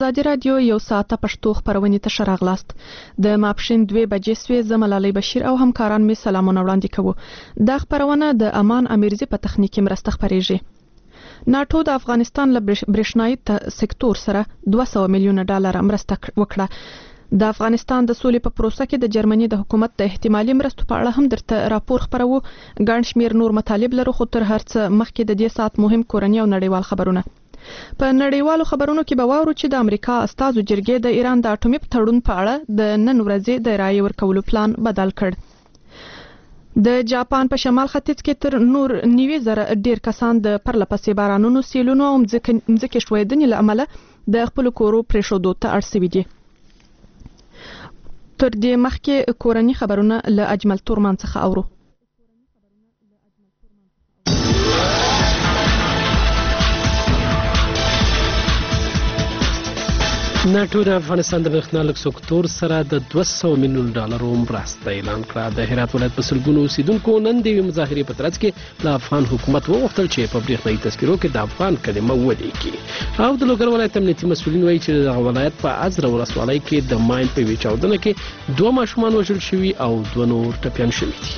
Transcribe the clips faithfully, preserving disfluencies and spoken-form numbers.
ازادي راډیو یو ساعته پښتو خبرونه ته راغلاست. د ماپښین دوه بجې سوې زملالۍ بشیر او همکاران می سلامونه وړاندې کوو. دا خبرونه د امان امیرزي په تخنیکی مرسته خبريږي. ناتو د افغانستان له برېښنايي سکتور سره دوه سوه میلیونه ډالر مرسته وکړه. د افغانستان د سولې په پروسه کې د جرمني د حکومت د احتمالي مرستو په اړه هم درته راپور خبرو. ګڼ شمیر نور مطالب لرو، خو تر هر څه مخکې د دې ساعت مهم کورنۍ او نړیوال خبرونه. په نړیوالو خبرونو کې به واورو چې د امریکا استازو جرګې د ایران د اټومي تړون په اړه د نن ورځې د رایې ورکولو پلان بدل کړ. د جاپان په شمال ختیځ کې تر نور نیوي زره ډیر کسان د پرلپسې بارانونو، سیلونو او مځکې ښویدنې له امله د خپل کورو پرېښودو ته اړ شوي دي. تر دې مخکې کورنۍ خبرونه له اجمل تورمان څخه اورو. ناټو د افغانستان د برېښنا سکتور سره د دوه سوه میلیون ډالرو مرسته اعلان کړه. د هرات ولایت په سلګونو اوسیدونکو نن د یوې مظاهرې په ترڅ کې له افغان حکومت وغوښتل چې په برېښنايي تذکرو کې د افغان کلمه ولیکي. او د لوګر ولایت امنیتي مسؤلین وایي چې دغه ولایت په ازره ولسوالۍ کې د ماین په یوې چاودنه کې دوه ماشومان وژل شوي او دوه نور ټپیان شوي دي.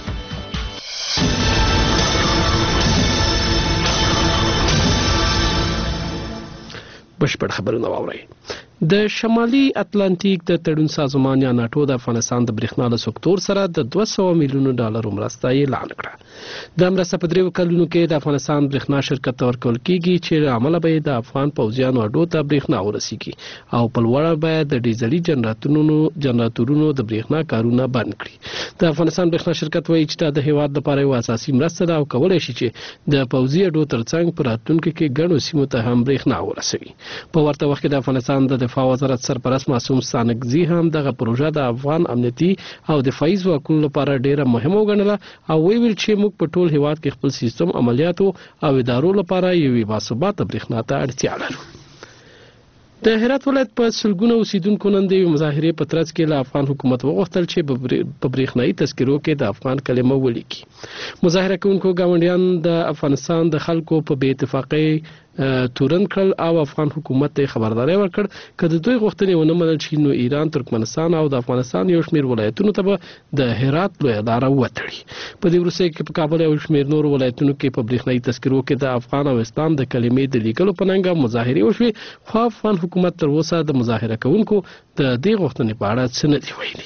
بشپړ خبرونه واورئ. د شمالي اتلانتیک د تړون سازمان یا ناټو د افغانستان د برېښنا له سکتور سره د دوه سوه میلیونو ډالرو مرسته اعلان کړه. د مرسته په دریو کلونو کې د افغانستان برېښنا شرکت ته ورکول کیږي چې له امله به د افغان پوځیانو اډو ته برېښنا ورسیږي او په لوړه بیه د ډیزلي جنراتورونو جنراتورونو د برېښنا کارونه بند کړي. د افغانستان برېښنا شرکت وایي چې د هیواد لپاره یو اساسي مرسته ده او کولای شي چې د پوځي اډو ترڅنګ په راتلونکي کې ګڼو سیمو ته هم برېښنا ورسوي. په ورته وخت کې د افغانستان د دفاع وزارت سرپرست معصوم ستانکزي هم دغه پروژه د افغان امنیتي او دفاعي ځواکونو لپاره ډیره مهمه وګڼله او ویل چې موږ په ټول هیواد کې خپل سیستم عملیاتو او ادارو لپاره یوې باثباته برېښنا ته اړتیا لرو. د هرات ولایت په سلګونو اوسیدونکو نن د مظاهرې په ترڅ کې له افغان حکومت وغوښتل چې په برېښنايي تذکرو کې د افغان کلمه ولیکي. مظاهره کوونکو ګاونډیان د افغانستان د خلکو په بې اتفاقۍ تورن کړل او افغان حکومت ته خبرداري ورکړ که د دوی غوښتنې ونه منل شي نو ایران، ترکمنستان او د افغانستان یو شمیر ولایتونو ته به د هرات لویه لاره وتړي. په دې وروستیو کې په کابل او شمیر نور ولایتونو کې په برېښنايي تذکرو کې د افغان او اسلام د کلمې د لیکلو په ننګه مظاهرې وشوې، خو افغان حکومت تر اوسه د مظاهره کوونکو د دې غوښتنې په اړه څه نه دي ویلي.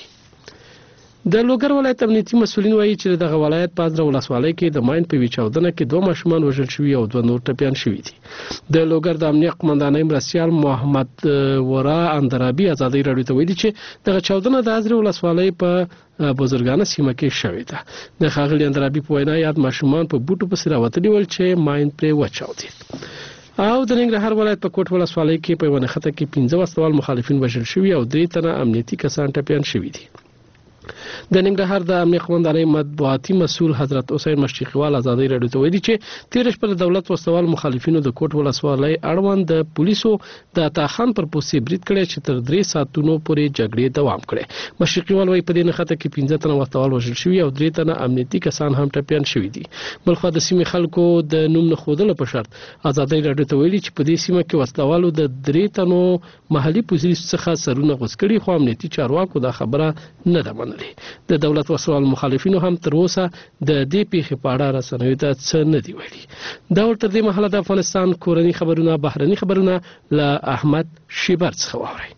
د لوګر ولایت امنیتي مسؤلین وایي چې دغه ولایت په ازره ولسوالۍ کې د ماین په یوې چاودنه کې دوه ماشومان وژل شوي او دوه نور ټپیان شوي دي. د لوګر د امنیت قمندانۍ مرستیال محمد ورا اندرابي ازادي راډیو ته ویلي چې دغه چاودنه د ازره ولسوالۍ په بزرګانه سیمه کې شوې ده. د ښاغلي اندرابي په وینا یاد ماشومان په بوټو پسې راوتلي ول چې ماین پرې وچاودېد. او د ننګرهار ولایت په کوټ ولسوالۍ کې په یوه نښته کې پنځه وسلوال مخالفین وژل شوي او درې تنه امنیتي کسان ټپیان شوي دي. د ننګرهار د امنیت قمندانۍ مطبوعاتي مسؤل حضرت حسین مشتیقیوال ازادي راډیو ته ویلي چې تېره شپه د دولت وسلوال مخالفینو د کوټ ولسوالۍ اړوند د پولیسو د عطاخان پر پوستې برید کړی چې تر درې ساعتونو پورې جګړې دوام کړی. مشتیقیوال وایي په دې نښته کې پنځه تنه وسلوال وژل شوي او درې تنه امنیتي کسان هم ټپیان شوي دي. بلخوا د سیمې خلکو د نوم نه ښودلو په شرط ازادي راډیو ته ویلي چې په دې سیمه کې وسلوالو د درې تنو محلي پولیسو څخه سرونه غوڅ کړي، خو امنیتي چارواکو دا خبره نه ده منلې. د دولت وسوال مخالفینو هم تر اوسه د دې پیښې په اړه رسنیو ته څه نه دي ویلي. دا ول تر دې مهاله د افغانستان کورنۍ خبرونه، بهرني خبرونه له احمد شیبر څخه واورئ.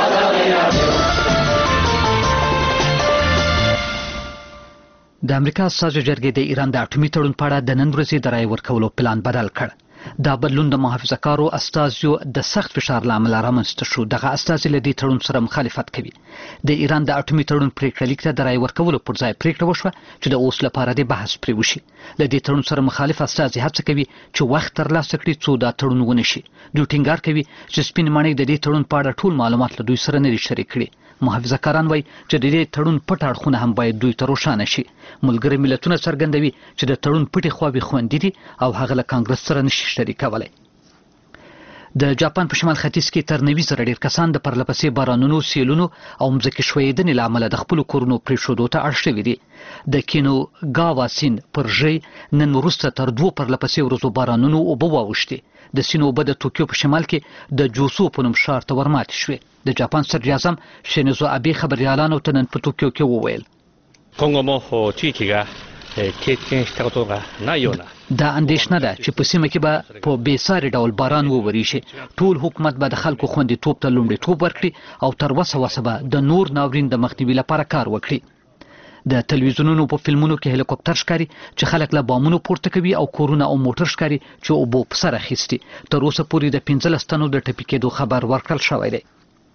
د امریکا استازو جرګې د ایران د اټومي تړون په اړه د نن ورځې د رایې ورکولو پلان بدل کړ. دا بدلون د محافظه کارو استازو د سخت فشار له امله رامنځته شو. دغه استازي له دې تړون سره مخالفت کوي. د ایران د اټومي تړون پریکړه لیک ته د رایې ورکولو پر ځای پریکړه وشوه چې د اوس لپاره د بحث پرې وشي. له دې تړون سره مخالف استازي هڅه کوي چې وخت ترلاسه کړي څو دا تړون ونه شي. دوی ټینګار کوي چې سپین ماڼۍ د دې تړون په اړه ټول معلومات له دوی سره نه دي شریک کړي. محافظه کاران وایي چې د دې تړون پټ اړخونه هم باید دوی ته روښانه شي. ملګري ملتونه څرګندوي چې د تړون پټې خواوې خوندي دي او هغه له کانګرس سره نشي شریکولی. د جاپان په شمال ختیځ کې تر نوي زره ډیر کسان د پرلپسې بارانونو، سیلونو او مځکې ښویېدنې له امله د خپلو کورونو پرېښودو ته اړ شوي دي. د کینوګاوا سیند پر ژۍ نن وروسته تر دوو پرلپسې ورځو بارانونو اوبه واوښتې. د سیند اوبه د توکیو په شمال کې د جوسو په نوم ښار ته ورماتې شوې. د جاپان صدر اعظم شینزو ابې خبریالانو ته نن په توکیو کې وویل 今後も地域が経験したことがないような دا اندېښنه ده چې په سیمه کې به په بېساري ډول باران وورېږي. ټول حکومت به د خلکو خوندیتوب ته لومړیتوب ورکړي او تر وسه وسه به د نور ناورین د مخنیوي لپاره کار وکړي. د تلویزیونونو په فلمونو کې هلیکوپټر ښکاري چې خلک له بامونو پورته کوي او کورونه او موټر ښکاري چې اوبو په سر اخیستي. تر اوسه پورې د پنځلس تنو د ټپي کېدو خبر ورکړل شوی دی.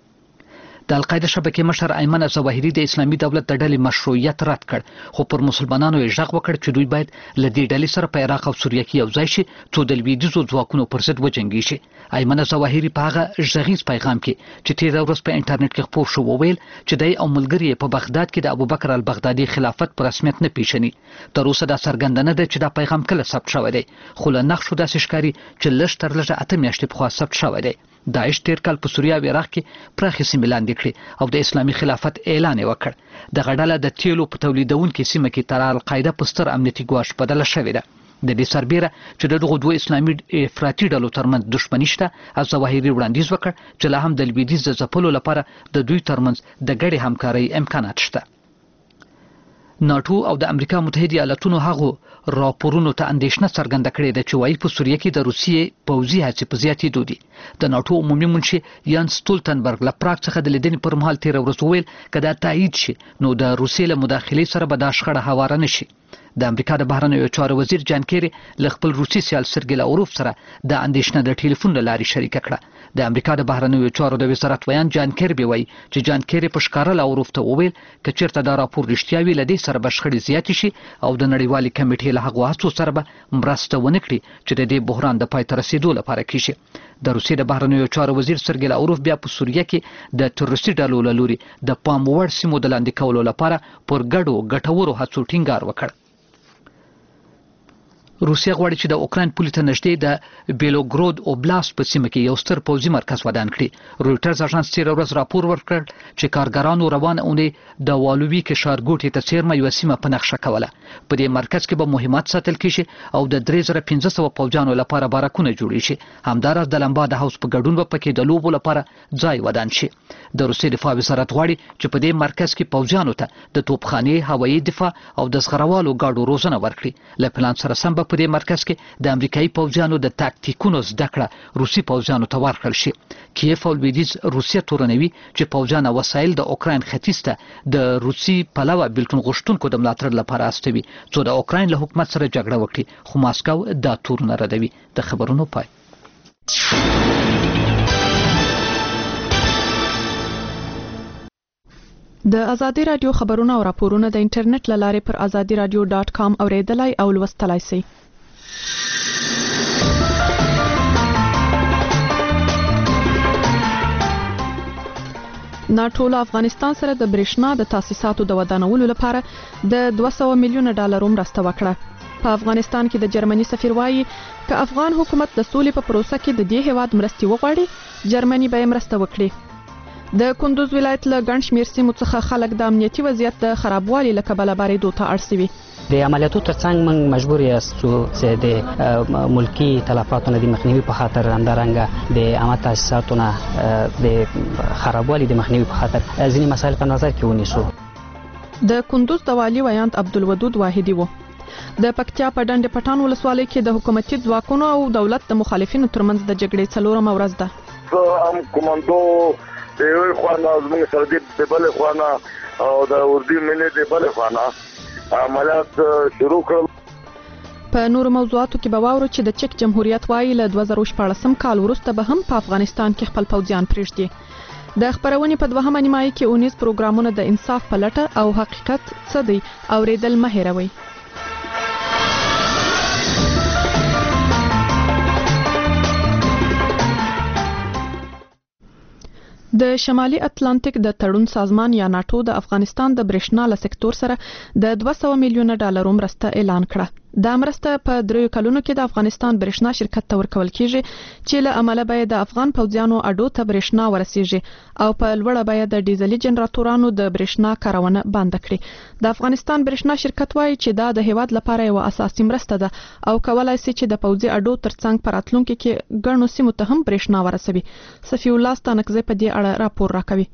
د القاعده شبکې مشر ایمن الظواهري د اسلامي دولت د ډلې مشروعیت رد کړ، خو پر مسلمانانو یې غږ وکړ چې دوی باید له دې ډلې سره په عراق او سوریه کې یو ځای شي څو د لویدیځو ځواکونو پر ضد وجنګېږي. ایمن الظواهري په هغه غږیز پیغام کې چې تېره ورځ په انټرنیټ کې خپور شو وویل چې دی او ملګري په بغداد کې د ابوبکر البغدادي خلافت په رسمیت نه پیژني. تر اوسه دا څرګنده نه ده چې دا پیغام کله ثبت شوی دی، خو له نقشو داسې ښکاري چې لږ تر لږه اته میاشتې پخوا ثبت شوی دی. داعش تیر کال په سوریه او عراق کې پراخې سیمې لاندې کړې او د اسلامي خلافت اعلان یې وکړ. دغه ډله د تیلو په تولیدونکې سیمه کې تر القاعده په ستر امنیتي ګواښ بدله شوې ده. د دې سربیره چې د دغو دوه اسلامي افراطي ډلو ترمنځ دښمني شته، الظواهري وړاندیز وکړ چې لا هم د لویدیځ د ځپلو لپاره د دوی ترمنځ د ګډې همکارۍ امکانات شته. ناټو او د امریکا متحده ایالاتونو هغو راپورونو ته اندېښنه څرګنده کړې ده چې وایي په سوریه کې د روسیې پوځي هڅې په زیاتېدو دي. د ناټو عمومي منشي یان سټولتنبرګ له پراګ څخه د لیدنې پر مهال تېره ورځ وویل که دا تایید شي نو د روسیې له مداخلې سره به دا شخړه هواره نه شي. د امریکا د بهرنیو چارو وزیر جان کیری له خپل روسي سیال سرګی لاوروف سره د اندېښنه د ټلیفون له لارې شریکه کړه. د امریکا د بهرنیو چارو د وزارت ویان جان کیربي وایي چې جان کیری په ښکاره لاوروف ته وویل که چېرته دا راپور رښتیا وي له دې سره به شخړې زیاتې شي او د نړیوالې کمیټې له هغو هڅو سره به مرسته ونه کړي چې د دې بحران د پای ته رسېدو لپاره کیږي. د روسیې د بهرنیو چارو وزیر سرګی لاوروف بیا په سوریه کې د تروریستي ډلو له لوري د پام وړ سیمو د لاندې کولو لپاره پر ګډو ګټورو هڅو ټینګار وکړ. روسیه غواړي چې د اوکراین پولې ته نږدې د بیلوګرود اوبلاست په سیمه کې یو ستر پوځي مرکز ودان کړي. رویټرز اژانس تېره ورځ راپور ورکړ چې کارګرانو روانه اونۍ د والووي کې ښارګوټي ته څیرمه یوه سیمه په نقشه کوله. په دې مرکز کې به مهمات ساتل کېږي او د درې زره پنځه سوه پوځیانو لپاره بارکونه جوړېږي. همداراز د لمبا د حوض په ګډون به پکې د لوبو لپاره ځای ودان شي. د روسیې دفاع وزارت غواړي چې په دې مرکز کې پوځیانو ته د توپخانې، هوایي دفاع او د زغروالو ګاډو روزنه ورکړي. له پلان سره سم به په دې مرکز کې د امریکایي پوځیانو د تاکتیکونو زده کړه روسي پوځیانو ته ورکړل شي. کیف او لویدیځ روسیه تورنوي چې پوځیان او وسایل د اوکراین ختیځ ته د روسي پلوه بېلتون غوښتونکو د ملاتړ لپاره استوي څو د اوکراین له حکومت سره جګړه وکړي، خو ماسکو دا تورونه ردوي. د خبرونو پای. د ازادي رادیو خبرونه او راپورونه د انټرنیټ له لارې پر ازادي رادیو ډاټ کام اوریدلای او لوستلای شئ. ناټو له افغانستان سره د برېښنا د تاسیساتو د ودانولو لپاره د دوه سوه میلیونه ډالرو مرسته وکړه. په افغانستان کې د جرمني سفیر وایي که افغان حکومت د سولې په پروسه کې د دې هیواد مرستې وغواړي جرمني به یې مرسته وکړي. د کندوز ولایت له ګڼ شمېر سیمو څخه خلک د امنیتي وضعیت د خرابوالي له کبله بارېدو ته اړ شوي. د عملیاتو ترڅنګ موږ مجبور یاستو چې د ملکی تلفاتو نه د مخنیوي په خاطر همدارنګه د عامه تاسیساتو نه د خرابوالي د مخنیوي په خاطر ځینې مسایل په نظر کې ونیسو. د کندوز د والي ویاند عبدالودود واحدي و. د پکتیا په ډنډ پټان ولسوالۍ کې د حکومتي ځواکونو او دولت د مخالفینو ترمنځ د جګړې څلورمه ورځ ده. ام کمانډو د یو خوانه زموږ سره د بل خوانه او د اردو ملي د بل خوانه عملیات شروع کړل. په نورو موضوعاتو کې به واورو چې د چک جمهوریت وایي له دوه زره شپاړسم کال وروسته به هم په افغانستان کې خپل پوځیان پرېږدي. د خبرونې په دوهمه نیمایي کې اونیز پروګرامونه د انصاف په لټه او حقیقت څه دی اوریدل مه هېروئ. د شمالي اتلانتیک د تړون سازمان یا ناټو د افغانستان د برېښنا له سکتور سره د دوه سوه میلیونه ډالرو مرسته اعلان کړه. دا مرسته په دریو کلونو کې د افغانستان برېښنا شرکت ته ورکول کیږي چې له عمله به د افغان پوځیانو اډو ته برېښنا ورسیږي او په لوړه بیه د ډیزلي جنراتورانو د برېښنا کارونه بند کړي. د افغانستان برېښنا شرکت وایي چې دا د هیواد لپاره یو اساسي مرسته ده او کولای شي چې د پوځي اډو ترڅنګ په راتلونکي کې ګڼو سیمو ته هم برېښنا ورسوي. صفي الله ستانکزی په دې اړه راپور راکوي.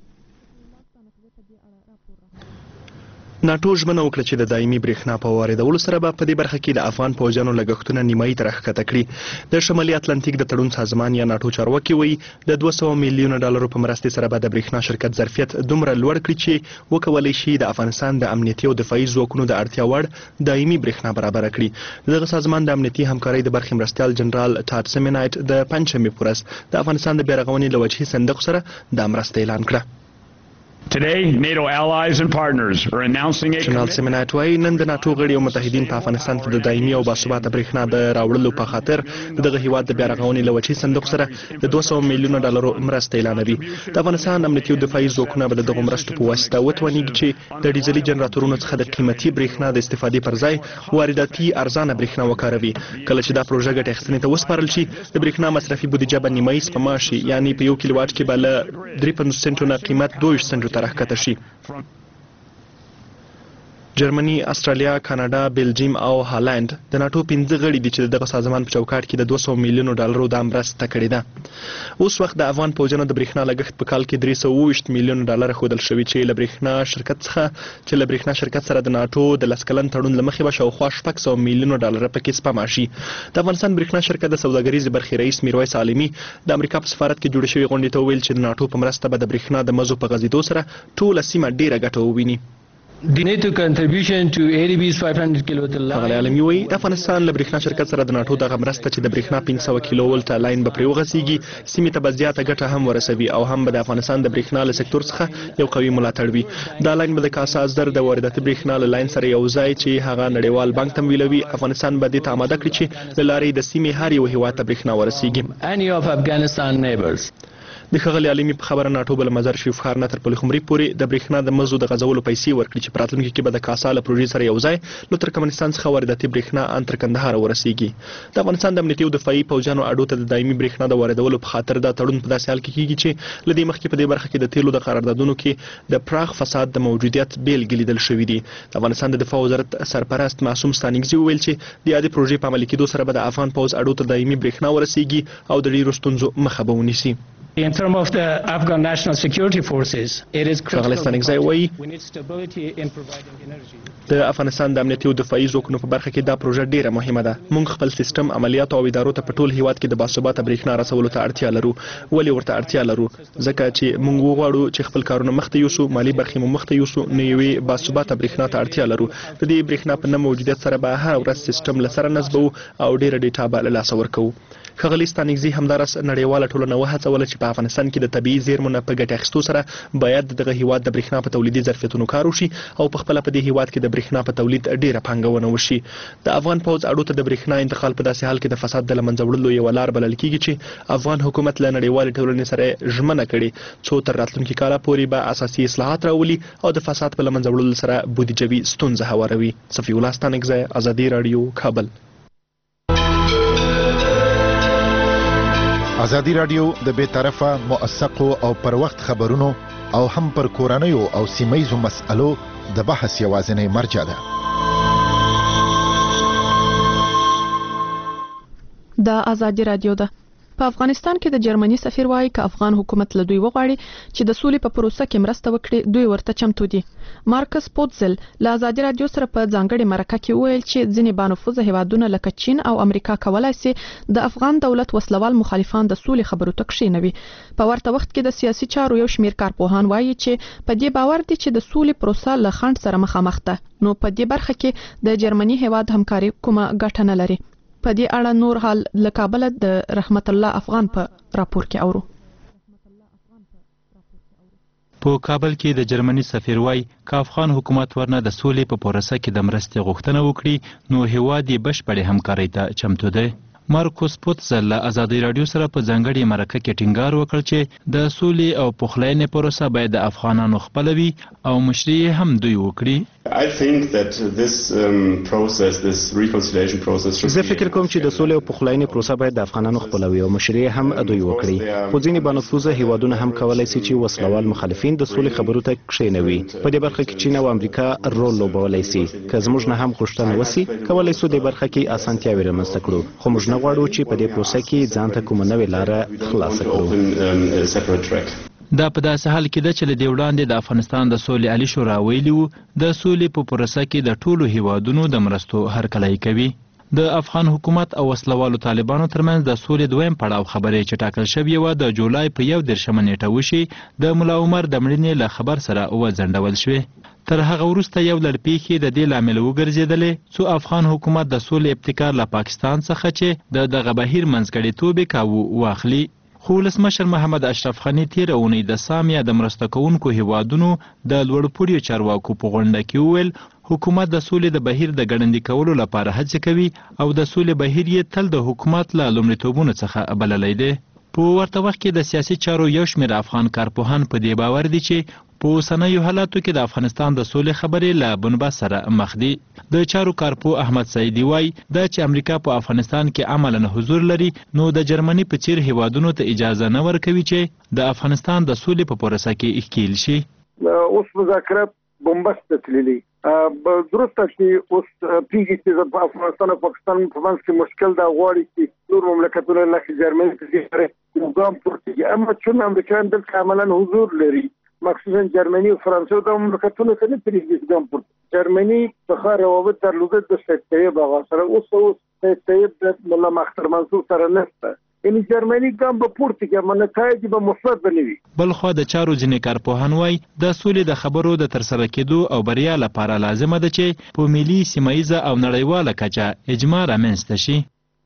ناتو ژمنه وکړه چې د دایمي برېښنا په واردولو سره به په دې برخه کې د افغان پوځیانو لګښتونه نیمایي ته راښکته کړي. د شمالي اتلانتیک د تړون سازمان یا ناتو چارواکي وایي د دوه سوه میلیونه ډالرو په مرستې سره به د برېښنا شرکت ظرفیت دومره لوړ کړي چې وکولی شي د افغانستان د امنیتي او دفاعي ځواکونو د اړتیا وړ دایمي برېښنا برابره کړي. دغه سازمان د امنیتي همکارۍ د برخې مرستیال جنرال ټاډ سیمنایټ د پنجشنبې په ورځ د افغانستان د بیارغونې له وجهي صندوق سره دا مرسته اعلان کړه. Today, NATO allies and partners are announcing a جنرال سیمنایټ وایي نن د ناتو غړي او متحدین په افغانستان کې د دایمي او باثباته برېښنا د راوړلو په خاطر دغه هیواد د بیارغونې له وجهي صندوق سره د دوه سوه میلیونه ډالرو مرسته اعلانوي. د افغانستان امنیتي او دفاعي ځواکونه به د دغو مرستو په واسطه وتوانیږي چې د ډیزلي جنراتورونو څخه د قیمتي برېښنا د استفادې پر ځای وارداتي ارزانه برېښنا وکاروي. کله چې دا پروژه ګټې اخیستنې ته وسپارل شي د برېښنا مصرفي بودیجه به نیمایي سپما شي، یعنی په یو کیلو واټ کې به له درې پنځوس سنټو نه قیمت دوه ویشت سنټو ته راښکته شي. جرمني، استرالیا، کاناډا، بلجیم او هالند د ناتو پنځه غړي دي چې دغه سازمان په چوکاټ کې د دوه سوه میلیونو ډالرو د مرسته کړې ده. اوس وخت د افغان پوځیانو د برېښنا لګښت په کال کې درې سوه اووه ویشت میلیونه ډالر ښودل شوي چې له برېښنا شرکت څخه چې له برېښنا شرکت سره د ناتو د لس کلن تړون له مخې به شاوخوا شپږ سوه میلیونه ډالر پکې سپما شي. د افغانستان برېښنا شرکت د سوداګریزې برخې رئیس میرویس عالمي د امریکا په سفارت کې جوړې شوې غونډې ته وویل چې د ناتو په مرسته به د برېښنا د مزو په غځېدو سره ټوله سیمه ډېره ګټه وویني. The NATO contribution to A D B's five hundred kilowatt line. هغه عالمي وایي د افغانستان له برېښنا شرکت سره د ناتو دغه مرسته چې د برېښنا پنځه سوه کیلو ولټه لاین به پرې وغځېږي سیمې ته به زیاته ګټه هم ورسوي او هم به د افغانستان د برېښنا له سکتور څخه یو قوي ملاتړ وي. دا لاین به د کاسا زر د وارداتي برېښنا له لاین سره یو ځای چې هغه نړیوال بانک تمویلوي. افغانستان به دې ته آماده کړي چې له لارې د سیمې هر یو هیواد ته برېښنا ورسیږي. Any of Afghanistan neighbors. د ښاغلي عالمي په خبره ناتو به له مزار شریف ښار نه تر پل خمري پورې د برېښنا د مزو د غځولو پیسې ورکړي چې په راتلونکي کې به د کاسا له پروژې سره یو ځای له ترکمنستان څخه وارداتي برېښنا ان تر کندهار ورسیږي. د افغانستان د امنیتي او دفاعي پوځیانو اډو ته د دایمي برېښنا د واردولو په خاطر دا تړون په داسې حال کې کیږي چې له دې مخکې په دې برخه کې د تیلو د قراردادونو کې د پراخ فساد د موجودیت بیلګې لیدل شوي دي. د افغانستان د دفاع وزارت سرپرست معصوم ستانکزي وویل چې د یادې پروژې په عملي کېدو سره به د افغان پوځ اډو ته دایمي برېښنا ورسیږي او د ډېرو ستونزو مخه به ونیسي. In terms of the Afghan national security forces, it is critical we need stability in providing energy. د افغانستان د امنیتي او دفاعي ځواکونو په برخه کې دا پروژه ډیره مهمه ده. موږ خپل سیستم عملیات او ادارو ته په ټول هیواد کې د باثباته برېښنا رسولو ته اړتیا لرو. ولې ورته اړتیا لرو؟ ځکه چې موږ وغواړو چې خپل کارونه مخته یوسو، مالی برخې مو مخته یوسو، نو یوې باثباته برېښنا ته اړتیا لرو. د دې برېښنا په نه موجودیت سره به هر ورځ سیستم له سره نصبو او ډیره ډیټا به له لاسه ورکوو. ښاغلي ستانکزي همداراز نړیواله ټولنه وهڅوله چې په افغانستان کې د طبیعي زیرمو نه په ګټې اخیستو سره باید دغه هیواد د برېښنا په تولیدي ظرفیتونو کار وشي او په خپله په دې هیواد کې د برېښنا په تولید ډیره پانګونه وشي. د افغان پوځ اډو ته د برېښنا انتقال په داسې حال کې د فساد د له منځه وړلو یوه لار بلل کیږي چې افغان حکومت له نړیوالې ټولنې سره ژمنه کړې څو تر راتلونکي کاله پورې به اساسي اصلاحات راولي او د فساد په له منځه وړلو سره بودیجوي ستونزه هواروي. صفي الله ستانکزی، ازادي راډیو، کابل. ازادي راډیو د بې طرفه، موثقو او پر وخت خبرونو او هم پر کورنیو او سیمهیزو مسألو د بحث یوازینی مرجع ده. د ازادي راډیو ده. په افغانستان کې د جرمني سفیر وایي چې افغان حکومت له دوی وغواړي چې د سولې په پروسه کې مرسته وکړي دوی ورته چمتو دي. مارکس پوتزل له ازادي راډیو سره په ځانګړي مرکه کې وویل چې ځینې بانفوذه هیوادونه لکه چین او امریکا کولای شي د افغان دولت وسلوال مخالفان د سولې خبرو ته کښینوي. په ورته وخت کې د سیاسي چارو یو شمېر کارپوهان وایي چې په دې باور دي چې د سولې پروسه له خنډ سره مخامخ ده، نو په دې برخه کې د جرمني هیواد همکاري کومه ګټه نه لري. په دې اړه نور حال له کابل د رحمت الله افغان په راپور کې اورو. په کابل کې د جرمني سفیر وای ک افغان حکومت ورنه د سولې په پروسه کې د مرستې غوښتنه وکړي نو هیواد یې بشپړې همکارۍ ته چمتو دی. مارکوس پوتزل له ازادي راډیو سره په ځانګړي مرکه کې ټینګار وکړ چې د سولې او پخلاینې پروسه باید د افغانانو خپله وي او مشري هم دوی وکړي. I think that this um, process, this reconciliation process should زه فکر کوم چې د سولې او پخلاینې پروسه باید د افغانانو خپلوي او مشري هم دوی وکړي خو ځینې بانفوذه هیوادونه هم کولای شي چې وسلوال مخالفین د سولې خبرو ته کښینوي په دې برخه کې چین او امریکا رول لوبولای شي که زموږ نه هم غوښتنه وسی کولای شو د برخه کې اسانتیاوي رامنځته کړو خو موږ نه غواړو چې په دې پروسه کې ځان ته کومه نوې لاره خلاصه کړو دا په داسې حال کې ده چې له دې وړاندې د افغانستان د سولې عالي شورا ویلي وو د سولې په پروسه کې د ټولو هیوادونو د مرستو هرکلی کوي د افغان حکومت او وسلوالو طالبانو ترمنځ د سولې دویم پړاو خبرې چې ټاکل شوې وه د جولای په یو دېرشمه نیټه وشي د ملا عمر د مړینې له خبر سره وځنډول شوې تر هغه وروسته یو لړ پیښې د دې لامل وګرځېدلې څو افغان حکومت د سولې ابتکار له پاکستان څخه چې د دغه بهیر منځګړیتوب یې کاوه واخلي خو ولسمشر محمد اشرف غني تېره اونۍ د سام یا د مرسته کوونکو هیوادونو د لوړپوړیو چارواکو په غونډه کې وویل حکومت د سولې د بهیر د ګړندي کولو لپاره هڅې کوي او د سولې بهیر یې تل د حکومت له لومړیتوبونو څخه بللی دی په ورته وخت کې د سیاسي چارو یو شمېر افغان کارپوهان په دې باور دي چې په اوسنیو حالاتو کې د افغانستان د سولې خبرې له بنبست سره مخ دي د چارو کارپو احمد سعیدي وایي دا چې امریکا په افغانستان کې عملاً حضور لري نو د جرمني په څیر هیوادونو ته اجازه نه ورکوي چې د افغانستان د سولې په پروسه کې ښکیل شي اوس مذاکرات بنبست تللي درسته چې اوس پیږي چې په افغانستان او پاکستان په منځ کې مشکل دا غواړي چې نور مملکتونه لکه جرمني په پروګرام پورته اما چې امریکایان دلته عملاً حضور لري مخصوصا جرمني او فرانسې د مملکتونو ته نه پریږدي ګام پر جرمني په روابط درلوده د سید طیب هغه سره اوس اوس سید طیب د مولا مختار منصور سره نشته یعنی جرمني ګام په پورته کې منځای به مثبت بنوي بل خو د چارو ځینې کارپوهان وایي د سولې د خبرو د ترسره کېدو او بریا لپاره لازمه ده چې په ملي سیمه او نړیواله کچه اجماع رامنځته شي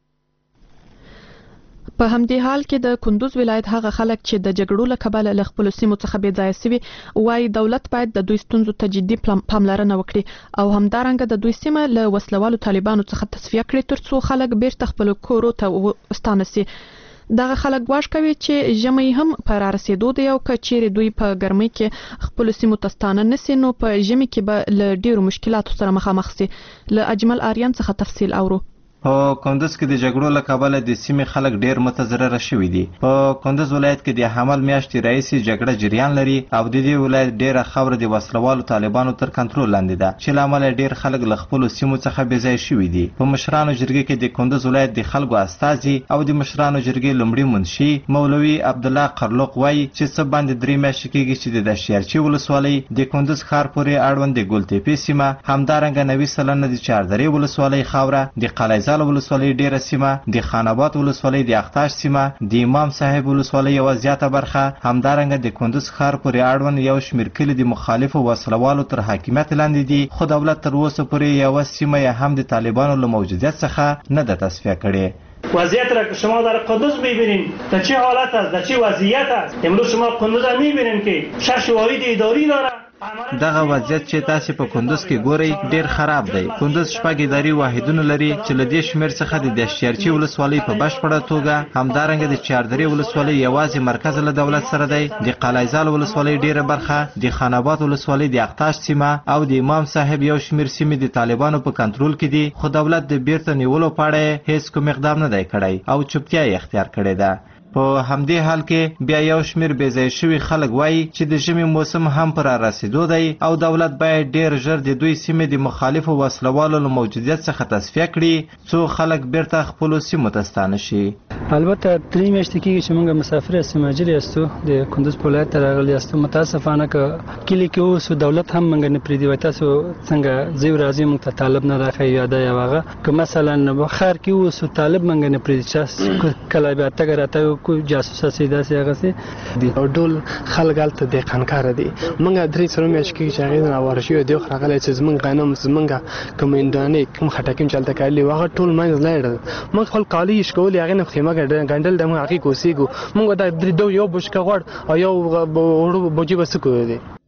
په همدې حال کې د کندوز ولایت هغه خلک چې د جګړو له کبله له خپلو سیمو څخه بې ځایه سوي وایي دولت باید د دوی ستونزو ته جدي پاملرنه وکړي او همدارنګه د دوی سیمه له وسلوالو طالبانو څخه تصفیه کړي ترڅو خلک بیرته خپلو کورو ته وستانه سي دغه خلک واش کوي چې ژمی هم په رارسېدو دی او که چیرې دوی په ګرمۍ کې خپلو سیمو ته ستانه نسي نو په ژمي کې به له ډیرو مشکلاتو سره مخامخ سي له اجمل آریان څخه تفصیل اورو په کندوز کې د جګړو له کبله د سیمې خلک ډیر متضرر شوي دي په کندوز ولایت کې د حمل میاشتې راهیسې جګړه جریان لري او د دې ولایت ډیره خاوره د وسلوالو طالبانو تر کنټرول لاندې ده چې له امله ډیر خلک له خپلو سیمو څخه بې ځایه شوي دي په مشرانو جرګې کې د کندوز ولایت د خلکو استازي او د مشرانو جرګې لومړي منشي مولوي عبدالله قرلوق وایي چې څه باندې درې میاشتې کېږي چې د دشیارچي ولسوالۍ د کندوز ښار پورې اړوند د ګلتېپې سیمه همدارنګه نوي سلنه د چاردرې ولسوالۍ خاوره د قلعهزال ولسوالۍ ډیره سیمه د خاناباد ولسوالۍ د اختاش سیمه د امام صاحب ولسوالۍ یوه زیاته برخه همدارنګه د کندوز ښار پورې اړوند یو شمېر کلي د مخالفو وسلوالو تر حاکمیت لاندې دي خو دولت تر اوسه پورې یوه سیمه یې هم د طالبانو له موجودیت څخه نه ده تصفیه کړې وضعیت را که شما در قندوز میبینین در چه حالت است در چه وضعیت است امروز شما قندوز را میبینین که شش واحد اداری داره دغه وضعیت چې تاسو په کندوز کې ګورئ ډیر خراب دی کندوز شپږ اداري واحدونه لري چې له دې شمېر څخه د دشیارچي ولسوالۍ په بشپړه توګه همدارنګه د چاردرې ولسوالۍ یوازې مرکز له دولت سره دی د قلعهزال ولسوالۍ ډیره برخه د خاناباد ولسوالۍ د اختاش سیمه او د امام صاحب یو شمېر سیمې د طالبانو په کنټرول کې دي خو دولت د بیرته نیولو په اړه هیڅ کوم اقدام نه دی کړی او چوپتیا یې اختیار کړې ده په همدې حال کې بیا یو شمېر بې ځایه شوي خلک وایي چې د ژمي موسم هم په رارسېدو دی او دولت باید ډېر ژر د دوی سیمې د مخالفو وسلوالو له موجودیت څخه تصفیه کړي څو خلک بیرته خپلو سیمو ته ستانه شي البته درې میاشتې کېږي چې موږ مسافر یاستو مهاجر یاستو د کندوز په ولایت ته راغلي یاستو متاسفانه که کلي کې اوسو دولت هم موږ نه پرېږدي وایي تاسو څنګه ځئ راځئ موږ ته طالب نه راښیي یا دا یا هغه که مثلا ښار کې اوسو طالب موږ نه پرېږدي چې کله بیا تګ راتګ کوم جاسوس هسې داسې هغه سي او ډول خلک هلته دهقانکاره دي موږ درې څلور میاشتې کېږي چې هغې نه راواره شوي دي راغلی چې زموږ غنم زموږ کوم هندوانې کوم خټکي چې هلته کرلي وو هغه ټول منځ لاړل موږ خپل کالي یې شکولي هغې نه خیمه ګنډل د موږ هغې کې اوسېږو موږ دا درې دو یو بوشکه غوړ او یو وړو بوجي به څه کوو دی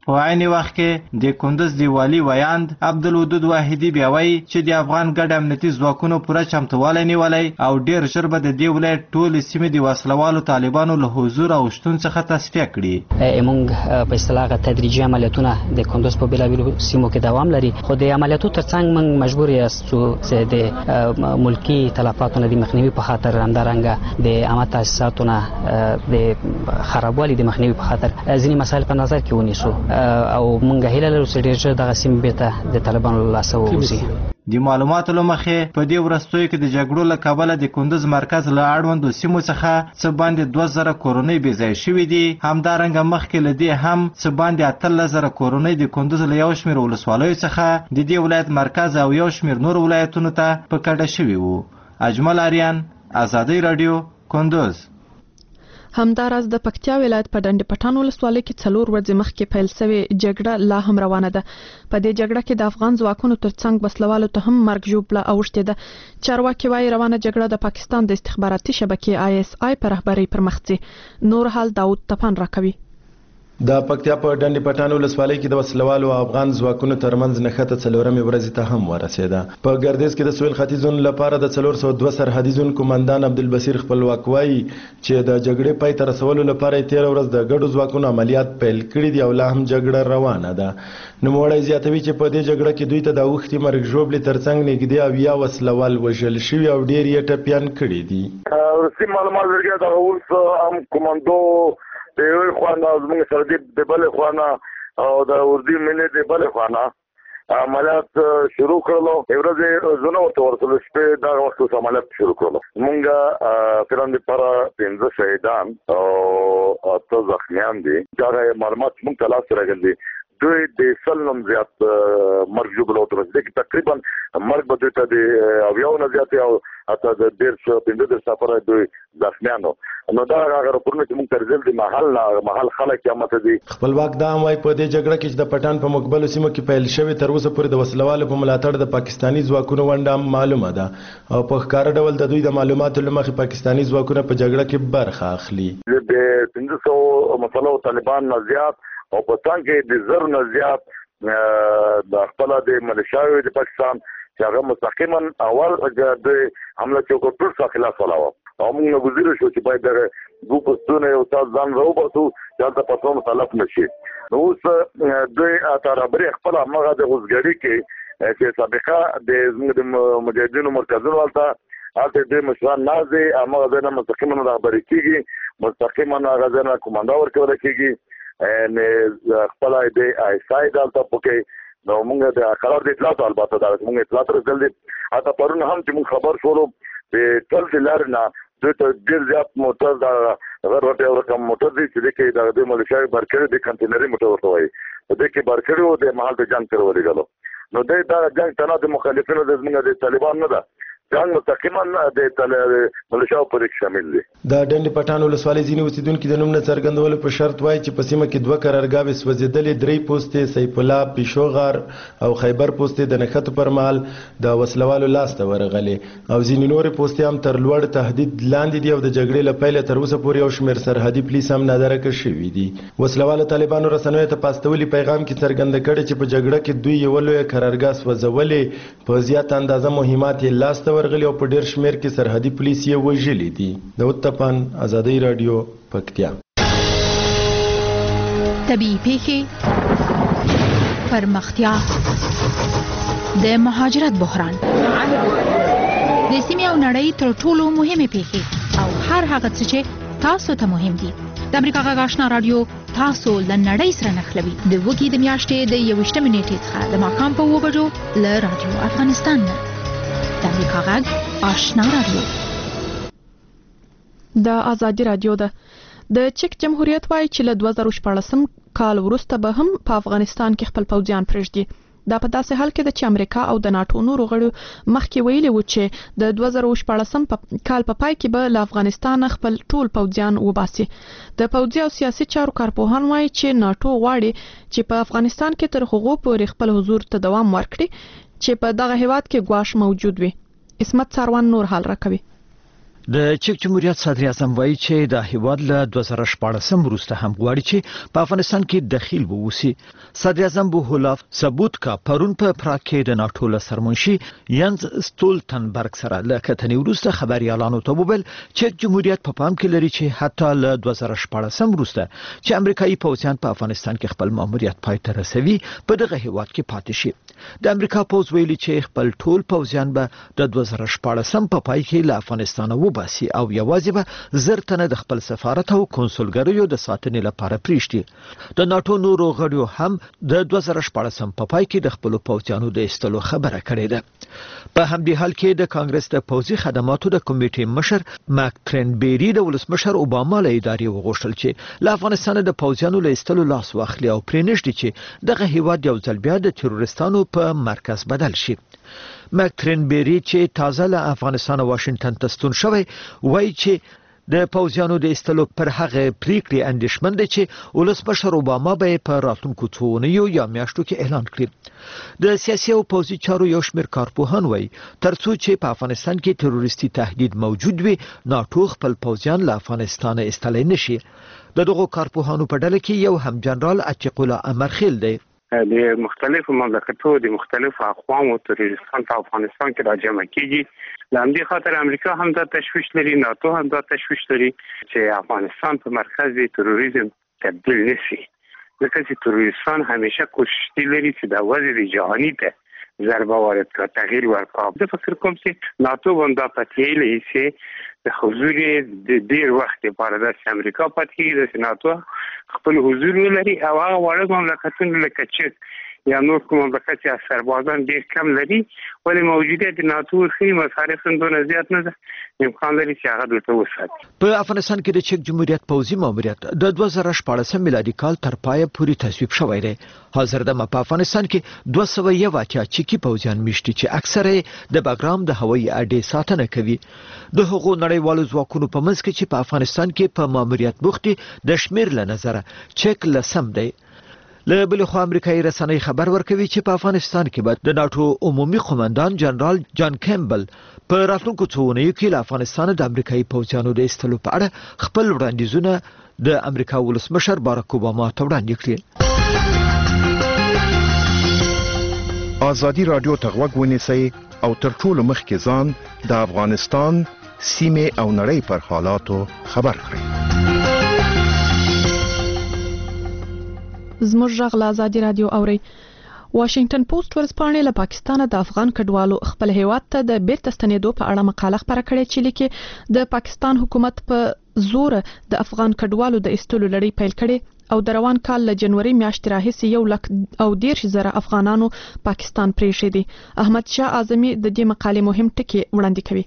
په عین وخت کې د کندز دی والی ویاند عبدالودود واحدی بیا وایي چې د افغان ګډ امنیتي ځواکونو پوره چمتووالی نیولی او ډیر ژر به د دې ولایت ټولې سیمې د وسلوالو طالبانو له حضور او شتون څخه تصفیه کړي. موږ په اصطلاح تدریجي عملیاتونه د کندز په بېلابېلو سیمو کې دوام لري، خو د عملیاتو ترڅنګ موږ مجبور یاستو چې د ملکي تلفاتو نه د مخنیوي په خاطر همدارنګه د عامه تاسیساتو نه د خرابوالي د مخنیوي په خاطر ځینې مسایل په نظر کې ونیسو او موږ هیله لرو چې ډېر ژر دغه سیمې بیرته د طالبانو له لاسه ووځي. د معلوماتو له مخې په دې وروستیو کې د جګړو له کبله د کندز مرکز له اړوندو سیمو څخه څه باندې دوه زره کورنۍ بې ځایه شوي دي. همدارنګه مخکې له دې هم څه باندې اتلس زره کورنۍ د کندز له یو شمېر ولسوالیو څخه د دې ولایت مرکز او یو شمېر نورو ولایتونو ته په کډه شوي وو. اجمل آریان، ازادي راډیو، کندز. همداراز د پکتیا ولایت په ډنډ پټان ولسوالۍ کې څلور ورځې مخکې پیل شوې جګړه لا هم روانه ده. په دې جګړه کې د افغان ځواکونو ترڅنګ وسلوالو ته هم مرګ ژوبله اوښتې ده. چارواکي وایي روانه جګړه د پاکستان د استخباراتي شبکې آی اس آی په رهبرۍ پر مخ ځي. نور حال داود تپان راکوي. د پکتیا په ډنډ پټان ولسوالۍ کې د وسلوالو افغان ځواکونو ترمنځ نښته څلورمې ورځې ته هم ورسېده. په ګردیز کې د سویل ختیځ زون لپاره د څلور سوه دوه سرحدي زون کمانډان عبدالبصیر خپلواک وایي چې د جګړې پای ته رسولو لپاره یې تېره ورځ د ګډو ځواکونو عملیات پیل کړي دي او لا هم جګړه روانه ده. نوموړی زیاتوي چې په دې جګړه کې دوی ته د اوښتې مرګ ژوبلې ترڅنګ نږدې اویا وسلوال وژل شوي او ډېر یې ټپیان کړي دي. روسي معلومات لري دا اوس هم کمانډو د یوې خوا زموږ سرحدي د بلې خوا او د اردو مینې د بلې خوا عملیات شروع کړلو. ورځې زونه ورته ورسلو، شپې دغه وخت اوس عملیات شروع کړلو. موږ فلم دپاره پنځه شهیدان او اته زخمیان دي. دغه معلومات موږ ته لاسته راغلي دي. دوی د سل نم زیات مرګ ژوبله ورته رسېدي کې تقریبا مرګ به دوی ته د اویاو نه زیات او حتی د دېرش پنځه دېرش نفره دوی زخمیان وو. نو دا هغه راپورونه چې موږ ته رسېدل دي محل محل خلک یې امته دي. خپلواک دا هم وایي په دې جګړه کې چې د پټان په مقبلو سیمو کې پیل شوې تر اوسه پورې د وسلوالو په ملاتړ د پاکستاني ځواکونو ونډه هم معلومه ده او په ښکاره ډول د دوی د معلوماتو له مخې پاکستاني ځواکونه په جګړه کې برخه اخلي. د پنځه سوو مسلو طالبان نه زیات او په څنګ کې د زر نه زیات د خپل د ملیشیاوو د پاکستان چې هغه مستقیما اول د حمله چوکو ټول څخه خلاص ولاوه او موږ نګوزیر شو چې باید د ګو پښتون یو تاسو ځان راوباسو چې د پښتون مطلب نشي. نو اوس دوی اترابري خپل هغه د غوزګړي کې چې سابقه د زموږ مجاهدینو مرکزونو ولته هلته د مشران نازي هغه ځنه مستقیما رهبري کیږي، مستقیما هغه ځنه کمانډا ورکول کیږي ان خپل د ایسای دلته پکې. نو موږ د قرار د اطلاعات البته دا موږ اطلاعات رسول دي. اته پرون هم چې موږ خبر شولو د ټول دلار نه د ډیر زیات موټر دا غیر ورته رقم موټر دي چې د د ملیشیا برکړي د کنټینري موټر ورته وایي د کې برکړي او د محل د جنگ کړولې غلو. نو د دا جنگ تنه د مخالفینو د زمونږ د طالبان نه ده، جنگ مستقیما د ملیشیا په کې شامل دي. د ډنډ پټان ولسوالۍ ځینې اوسیدونکو د نوم نه څرګندولو په شرط وایي چې په سیمه کې دوه قرارګاوې سوځېدلې، درې پوستې سیف الله، پیشوغار او خیبر پوستې د نښتو پر مهال د وسلوالو لاسته ورغلې او ځینې نورې پوستې هم تر لوړ تهدید لاندې دي او د جګړې له پیله تر اوسه پورې یو شمېر سرحدي پولیس هم نادرکه شوي دي. وسلوالو طالبانو رسنیو ته په استولي پیغام کې څرګنده کړې چې په جګړه کې دوی یوه لویه قرارګاه سوځولې، په زیاته اندازه مهمات یې لاسته ورغلي او په ډېر شمېر کې سرحدي پولیس یې وژلي دي. داود تپان، ازادي راډیو، پکتیا. طبیعي پیښې، پرمختیا، د مهاجرت بحران، د سیمې او نړۍ تر ټولو مهمې پیښې او هر هغه څه چې تاسو ته مهم دي. د امریکا غږ آشنا راډیو تاسو له نړۍ سره نښلوي. د وګړي د میاشتې د یوویشتمې نیټې څخه د ماښام په اووه بجو له راډیو افغانستان نه. د امریکا غږ آشنا راډیو. د ازادي راډیو ده. د چک جمهوریت وایي چې له دوه زره شپاړسم کال وروسته به هم په افغانستان کې خپل پوځیان پرېږدي. دا په داسې حال کې ده چې امریکا او د ناټو نورو غړو مخکې ویلي وو چې د دوه زره شپاړسم کال په پای کې به له افغانستان خپل ټول پوځیان وباسي. د پوځي او سیاسي چارو کارپوهان وایي چې ناټو غواړي چې په افغانستان کې تر هغو پورې خپل حضور ته دوام ورکړي چې په دغه هیواد کې ګواښ موجود وي. اسمت ساروان نور حال راکوي. د چک جمهوریت صدر اعظم وایي چې د هیواد له دوه زره شپاړسم وروسته هم غواړي چې په افغانستان کې دخیل ووسی. صدر اعظم بوهولاف سبوتکا پرون په پراګ کې د ناتو له سرمنشي ینز ستولتنبرګ سره له کتنې وروسته خبريالانو ته وویل چې جمهوریت په پام کې لري چې حتی له دوه زره شپاړسم وروسته چې امریکایي پوځیان په افغانستان کې خپل ماموریت پای ته رسوي په دغه هیواد کې پاتې شي. د امریکا پوځ ویلي چې خپل ټول پوځیان به د دوه زره شپاړسم په پای کې له افغانستان وباسي او یوازې به زر تنه د خپل سفارت او کنسولګریو د ساتنې لپاره پریږدي. د ناتو نورو غړیو هم د دوه زره شپاړسم په پای کې د خپل پوځیانو د ایستلو خبره کړې ده. په همدې حال کې د کانګرس د پوځي خدماتو د کمیټې مشر ماک ترنبيري د ولسمشر اوباما له ادارې وغوښتل چې له افغانستان د پوځیانو له ایستلو لاس واخلي او پرېنښتي چې دغه هیواد یو ځل بیا د تروریستانو په مرکز بدل شي. ماک ترنبيري چې تازه له افغانستان او واشنگټن ته ستون شوی وایي چې د پوځیانو د ایستلو پر هغه پریکړې اندېښمن دي چې ولسمشر اوباما به په راتلونکو څو اونیو یا میاشتو کې اعلان کړي. د سیاسي او پوځي چارو یو شمېر کارپوهان وایي ترڅو چې په افغانستان کې تروریستي تهدید موجود وي ناتو خپل پوځیان له افغانستان ایستلای نشي. د دغو کارپوهانو په ډله کې یو هم جنرال عتیق الله امرخیل دی. د مختلفو مملکتونو د مختلفو اقوامو تروریستان په افغانستان کې راجمع کیږي. لامدې خاطر امریکا هم دا تشویش لري، ناتو هم دا تشویش لري چې افغانستان په مرکز د تروریزم تبدیل نشي. ځکه چې تروریستان همیشه کوشش لري چې د وضع جهانی ته ضربه وارد کړي، تغییر ورکړي. زه فکر کوم چې ناتو هم دا پاتې لري چې د حضور د ډیر وخت لپاره د امریکا پاتې د ناتو خپل حضور ولري او هغه وړ مملکتونه لکه چک یا نور کوم مملکت چې سربازان ډیر کم لري ولې موجودیت د ناتو خي مصارف دونه زیات نه ده امکان لري چې هغه دلته وساتي. په افغانستان کې د چک جمهوریت پوځي ماموریت د دوه زره شپاړسم میلادي کال تر پایه پورې تصویب شوی دی. حاضر د په افغانستان کې دوه سوه یو اتیا چکی پوځیان میشتي چې اکثره د بګرام د هوایي اډې ساتنه کوي. د هغو نړیوالو ځواکونو په منځ کې چې په افغانستان کې په ماموریت بوختي د شمیر له نظره چک لسم دی. له بل خوا امریکایي رسنۍ خبر ورکوي چې په افغانستان کې به د ناتو عمومي قومندان جنرال جان کیمبل په راتلونکو څو اونیو کې له افغانستان د امریکایي پوځیانو د ایستلو په اړه خپل وړاندیزونه د امریکا ولسمشر باراک اوباما ته وړاندې کړي. ازادي رادیو ته غوږ ونیسئ او تر ټولو مخکې ځان د افغانستان سیمې او نړۍ پر حالاتو خبر کړئ. زموږ غږ له ازادي رادیو اوري. واشنگټن پوسټ ورځپاڼې له پاکستان د افغان کډوالو خپل هیواد ته د بیرته ستنېدو په اړه مقاله خپره کړې چې لیکي د پاکستان حکومت په زور د افغان کډوالو د ایستلو لړۍ پیل کړې او د روان کال له جنوري میاشتې راهیسې یو لک او دیرش زره افغانانو پاکستان پرېښی دي. احمد شاه اعظمي د دې مقالې مهم ټکي وړاندې کوي.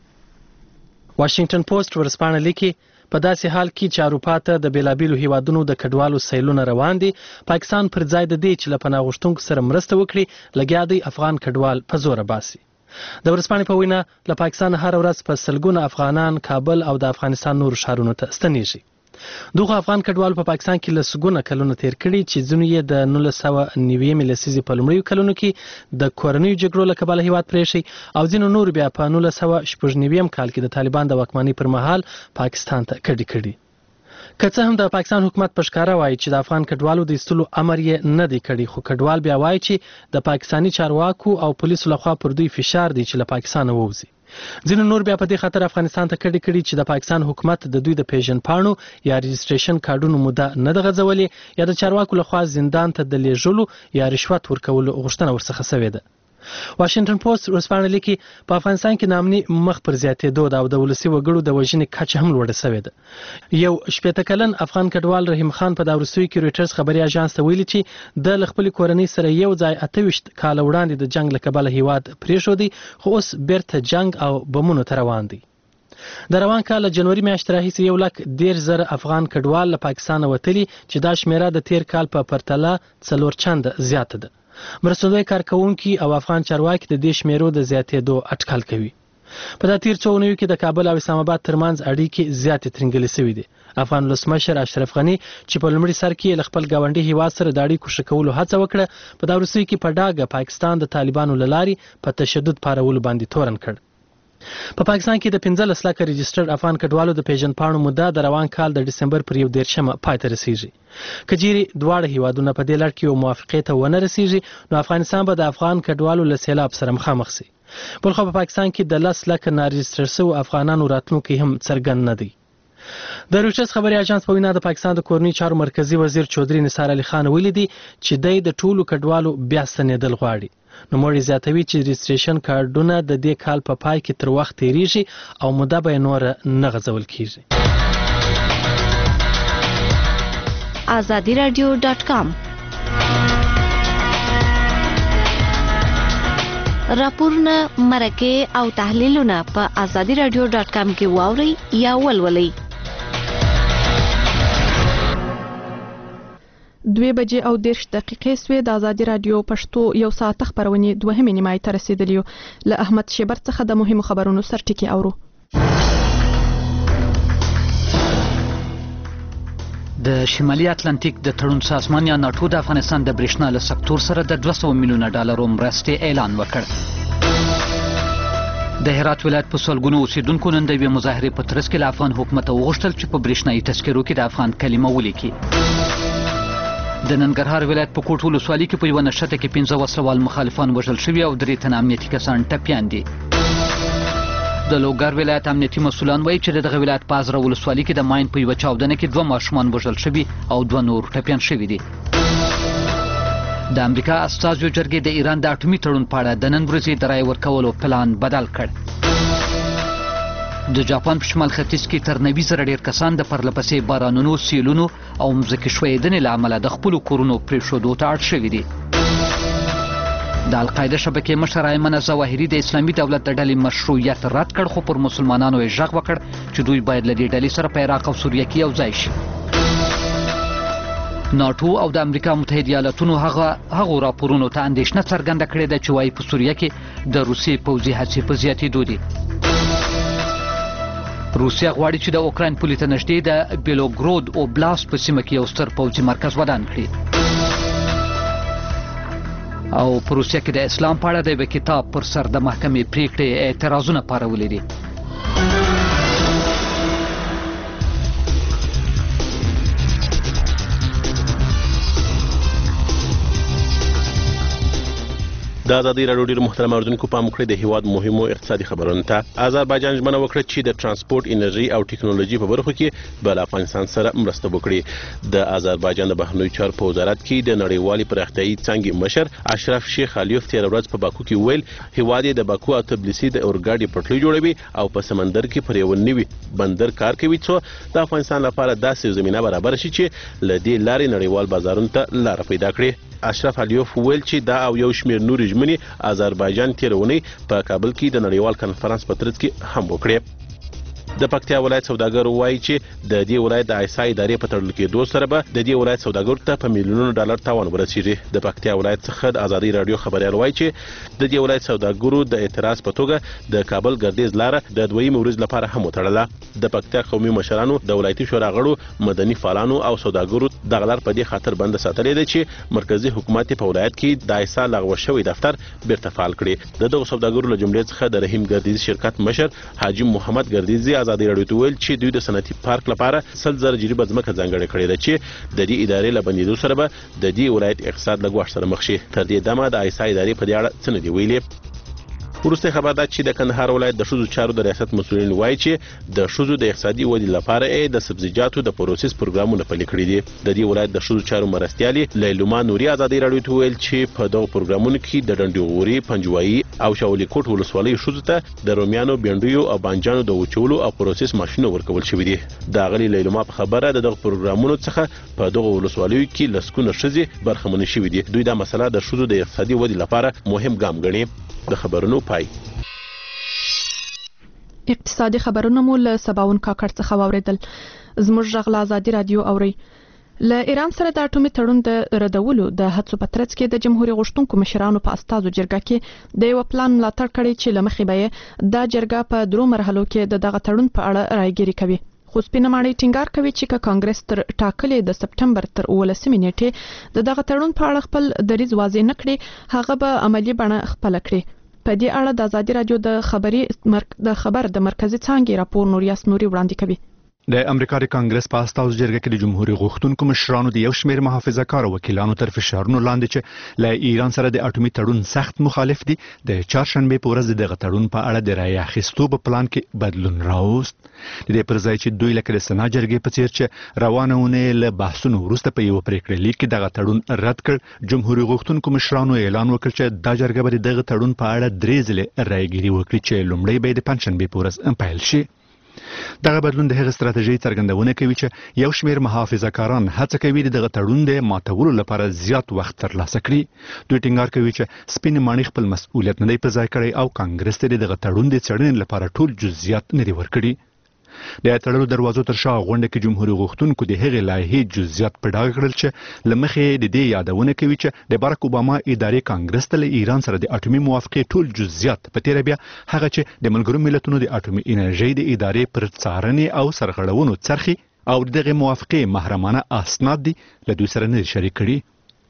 واشنگټن پوسټ ورځپاڼه لیکي په داسې حال کې چې اروپا ته د بیلابیلو هیوادونو د کډوالو سیلونه روان دي، پاکستان پر ځای د دې چې له پناه غوښتونکو سره مرسته وکړي لګیا دی افغان کډوال په زوره باسي. د ورځپاڼې په وینا له پاکستان هر ورځ په سلګونه افغانان کابل او د افغانستان نور ښارونو ته ستنېږي. دغه افغان کډوال په پاکستان کې لسګونه کلونه تیر کړي چې ځینې یې د نولس سوه نوي لسیزې په لومړیو کلونو کې د کورنیو جګړو له کبله هیواد پرېښی او ځینو نور بیا په نولس سوه شپږ نوي کال کې د طالبان د واکمنۍ پر مهال پاکستان ته کډې کړي. که څه هم د پاکستان حکومت په ښکاره وایي چې د افغان کډوالو د ایستلو امر یې نه دی کړی، خو کډوال بیا وایي چې د پاکستاني چارواکو او پولیسو لخوا پر دوی فشار دی چې له پاکستانه ووځي. ځینو نور بیا په دې خاطر افغانستان ته کډې کړي چې د پاکستان حکومت د دوی د پیژن پاڼو یا رجسټریشن کارډونو موده نه ده غځولې یا د چارواکو لخوا زندان ته د لیږلو یا رشوت ورکولو غوښتنه ورڅخه شوې ده. واشنگټن پوسټ ورځپاڼه لیکي په افغانستان کې نامني مخ پر زیاتېدو ده او د ولسي وګړو د وژنې کچه هم لوړه شوې ده. یو شپېته کلن افغان کډوال رحیم خان په دا وروستیو کې رویټرز خبري اژانس ته ویلي چې د له خپلې کورنۍ سره یو ځای اته ویشت کاله وړاندې د جنګ له کبله هیواد پرېښودی، خو اوس بیرته جنګ او بمونو ته روان دی. د روان کال جنوري میاشتې راهیسې یو لک دېرش زره افغان کډوال له پاکستانه وتلي چې دا شمیره د تیر کال په پرتله څلور چنده زیاته ده. مرستندوی کارکوونکي او افغان چارواکي د دې شمیرو د زیاتېدو اټکل کوي. په دا تیر څو اونیو کې د کابل او اسلام آباد ترمنځ اړیکې زیاتې ترنګلې شوې دي. افغان ولسمشر اشرف غني چې په لومړي سر کې له خپل ګاونډي هیواد سره د اړیکو ښه کولو هڅه وکړه، په دا وروستیو کې په ډاګه پاکستان د طالبانو له لارې په تشدد پارولو باندې تورن کړ. په پا پاکستان کې د پنځلس لکه رجسټرډ افغان کډوالو د پیژندپاڼو موده د روان کال د ډسمبر پر یو دېرشمه پای ته رسیږي. که چیرې دواړه هیوادونه په دې لړ کې یو موافقې ته ونه رسیږي نو افغانستان به د افغان کډوالو له سیلاب سره مخامخ شي. بلخو په پاکستان کې د لس لکه نارجسټر شوو افغانانو راتلونکی هم څرګند نه دی. د رویټرز خبري اژانس په وینا د پاکستان د کورنۍ چارو مرکزی وزیر چودري نثار علي خان ویلي دي چې دی د ټولو کډوالو بیا ستنېدل غواړي. نو موري زیاتوي چې رجسټریشن کارډونه د دې کال په پای کې تر وخت تیریږي او موده به نور نه غځول کیږي. azadi radio dot com راپورونه مرکه او تحلیلونه په azadi radio dot com کې واوري یا ولولئ. دوه بجې او دیرش دقیقې سوې د ازادي رادیو پښتو یو ساعت خبرونه دوهمې نیمای ته رسیدلی له احمد شیبر څخه د مهمو خبرونو سرټکی اورو. د شمالي اتلانتیک د تړون سازمان یا ناتو د افغانستان د برېښنا له سکتور سره د دوه سوه میلیونه ډالرو مرستې اعلان وکړ. د هرات ولایت په سلګونو اوسیدونکو نن د یوې مظاهرې په ترڅ کې له افغان حکومت وغوښتل چې په برېښنایي تذکرو کې د افغان کلمه ولیکي. د ننګرهار ولایت په کوټ ولسوالۍ کې په یوه نښته کې پنځه وسلوال مخالفان وژل شوي او درې تنه امنیتي کسان ټپیان دي. د لوګر ولایت امنیتي مسؤلان وایي چې دغه ولایت په ازره ولسوالۍ کې د ماین په یوه چاودنه کې دوه ماشومان وژل شوي او دوه نور ټپیان شوي دي. د امریکا استازو جرګې د ایران د اټومي تړون په اړه د نن ورځې د رایې ورکولو پلان بدل کړ. د جاپان په شمال ختیځ کې تر نوي زره ډېر کسان د پرلپسې بارانونو، سیلونو او مځکې ښویېدنې له امله د خپلو کورونو پرېښودو ته اړ شوي دي. د القاعده شبکې مشر ایمن ظواهري د اسلامي دولت د ډلې مشروعیت رد کړ، خو پر مسلمانانو یې غږ وکړ چې دوی باید له دې ډلې سره په عراق او سوریه کې یو ځای شي. ناټو او د امریکا متحده ایالاتونو هغه هغو راپورونو ته اندېښنه څرګنده کړې ده چې وایي په سوریه کې د روسیې پوځي هڅې په زیاتېدو دي. روسیا غواړي چې د اوکراین پولې ته نږدې د بیلوګرود اوبلاست په سیمه کې یو ستر پوځي مرکز ودان کړي. او په روسیا کې د اسلام په اړه د یوه کتاب پر سر د محکمې پریکړې اعتراضونه پارولي دي. د ازادي راډیو ډېر محترم اوریدونکو پام وکړئ د هیواد مهمو اقتصادي خبرونو ته. آذربایجان ژمنه وکړه چې د ترانسپورت، انرژي او ټیکنالوژي په برخو کې به له افغانستان سره مرسته وکړي. د آذربایجان د بهرنیو چارو په وزارت کې د نړیوالې پراختیایي څانګې مشر اشرف شیخ علیوف تېره ورځ په باکو کې وویل هیواد یې د باکو او تبلیسي د اورګاډي پټلۍ جوړوي او په سمندر کې پر یوه نوي بندر کار کوي څو د افغانستان لپاره داسې زمینه برابر شي چې له دې لارې نړیوال بازارونو ته لاره پیدا کړي. اشرف علیوف ویل چې دا او یو شمیر نورې ژمنې آذربایجان تېره اونۍ په کابل کې د نړیوال کنفرانس په ترڅ کې هم وکړې. د پکتیا ولایت سوداګر وایي چې د دې ولایت د ایسا ادارې په تړل کېدو سره به د دې ولایت سوداګرو ته په میلیونونو ډالر تاوان ورسیږي. د پکتیا ولایت څخه د ازادي راډیو خبريال وایي چې د دې ولایت سوداګرو د اعتراض په توګه د کابل ګردیز لاره د دویم ورځ لپاره هم وتړله. د پکتیا قومي مشرانو د ولایتي شورا غړو، مدني فعالانو او سوداګرو دغه لار په دې خاطر بند ساتلې ده چې مرکزی حکومت په ولایت کې د ایسا لغوه شوی دفتر بیرته فعال کړي. د دغه سوداګرو له جملې څخه د رحیم ګردیزي شرکت مشر حاجی محمد ګردیزي ازادي راډیو ته ویل چې دوی د صنعتي پارک لپاره سل زره جریبه ځمکه ځانګړې کړې ده چې د دې ادارې له بندېدو سره به د دې ولایت اقتصاد له ګواښ سره مخ شي. تر دې دمه د ایسا ادارې په دې اړه څه نه دي ویلي. وروسته خبر ده چې د کندهار ولایت د ښځو چارو د ریاست مسؤلین وایي چې د ښځو د اقتصادي ودې لپاره د سبزیجاتو د پروسس پروګرامونه پلي کړي دي. د دې ولایت د ښځو چارو مرستیالې لیلوما نوري ازادي راډیو ته ویل چې په دغه پروګرامونو کې د ډنډیغوري، پنجوایي او شاولي کوټ ولسوالۍ ښځو ته د رومیانو، بینډیو او بانجانو د وچولو او پروسس ماشینونه ورکول شوي دي. د غلي لیلوما په خبره د دغه پروګرامونو څخه په دغه ولسوالیو کې لسکونه ښځې برخمنې شوي دي. دوی دا مسله د ښځو د اقتصادي ودې لپاره مهم ګام ګڼي. د خبرونو پای. اقتصادي خبرونه مو له سباون کاکړ څخه واوریدل. زموږ غږ له ازادي راډیو اوري. له ایران سره د اټومي تړون د ردولو د هڅو په ترڅ کې د جمهوریت غوښتونکو مشرانو په استازو جرګه کې د یو پلان ملاتړ کړی چې لمخې به د جرګه په درو مرحلو کې د دغه تړون په اړه رايګيري کوي. خو سپینماړی ټینګار کوي چې کانګرس تر ټاکلې د سپټمبر تر اوولسمې نیټې د دغه تړون په اړه خپل دریځ واضح نه کړي، هغه به عملی بڼه خپل کړي. په دې اړه د ازادي رادیو د خبري د خبر د مرکزی څانګې راپور نوریاس نوري وړاندې کوي. د امریکا د کانګرس په استازو جرګه کې د جمهوریت غوښتونکو مشرانو د یو شمېر محافظه کار وکیلانو تر فشارونو لاندې چې له ایران سره د اټومي تړون سخت مخالف دي د چهارشنبه په ورځ دغه تړون په اړه د رای اخیستو په پلان کې بدلون راوست. د دې پر ځای چې دوی لکه د سنا جرګې په څیر چې روانه ونه له بحثونو وروسته په یو پریکړه لیک کې دغه تړون رد کړ، جمهوریت غوښتونکو مشرانو اعلان وکړ چې دا جرګه به دغه تړون په اړه درې ځله رایګيري وکړي چې لومړی به د پنځشنبه په ورځ پیل شي. دغه بدلون د هغه ستراتیژي څرګندونه کوي چې یو شمېر محافظه کاران هڅه کوي دغه تړون د ماتولو لپاره زیات وخت ترلاسه کړي. دوی ټینګار کوي چې سپین ماڼۍ خپل مسؤلیت نه دی په ځای کړی او کانګرس ته دغه تړون د څېړنې لپاره ټول جزئیات نه دی ورکړي. د تړلو دروازو تر شا غونډه کې جمهوریت غوښتونکو د هغې لایحې جزئیات په ډاګه کړل چې لمخې د دې یادونه کوي چې د باراک اوباما ادارې کانګرس ته له ایران سره د اټومي موافقې ټول جزئیات په تیر بیا هغه چې د ملګرو ملتونو د اټومي انرژي د ادارې پر څارنې او سرغړونو څرخي او دغه موافقې محرمانه اسناد دي له دوی سره نه شریک کړي.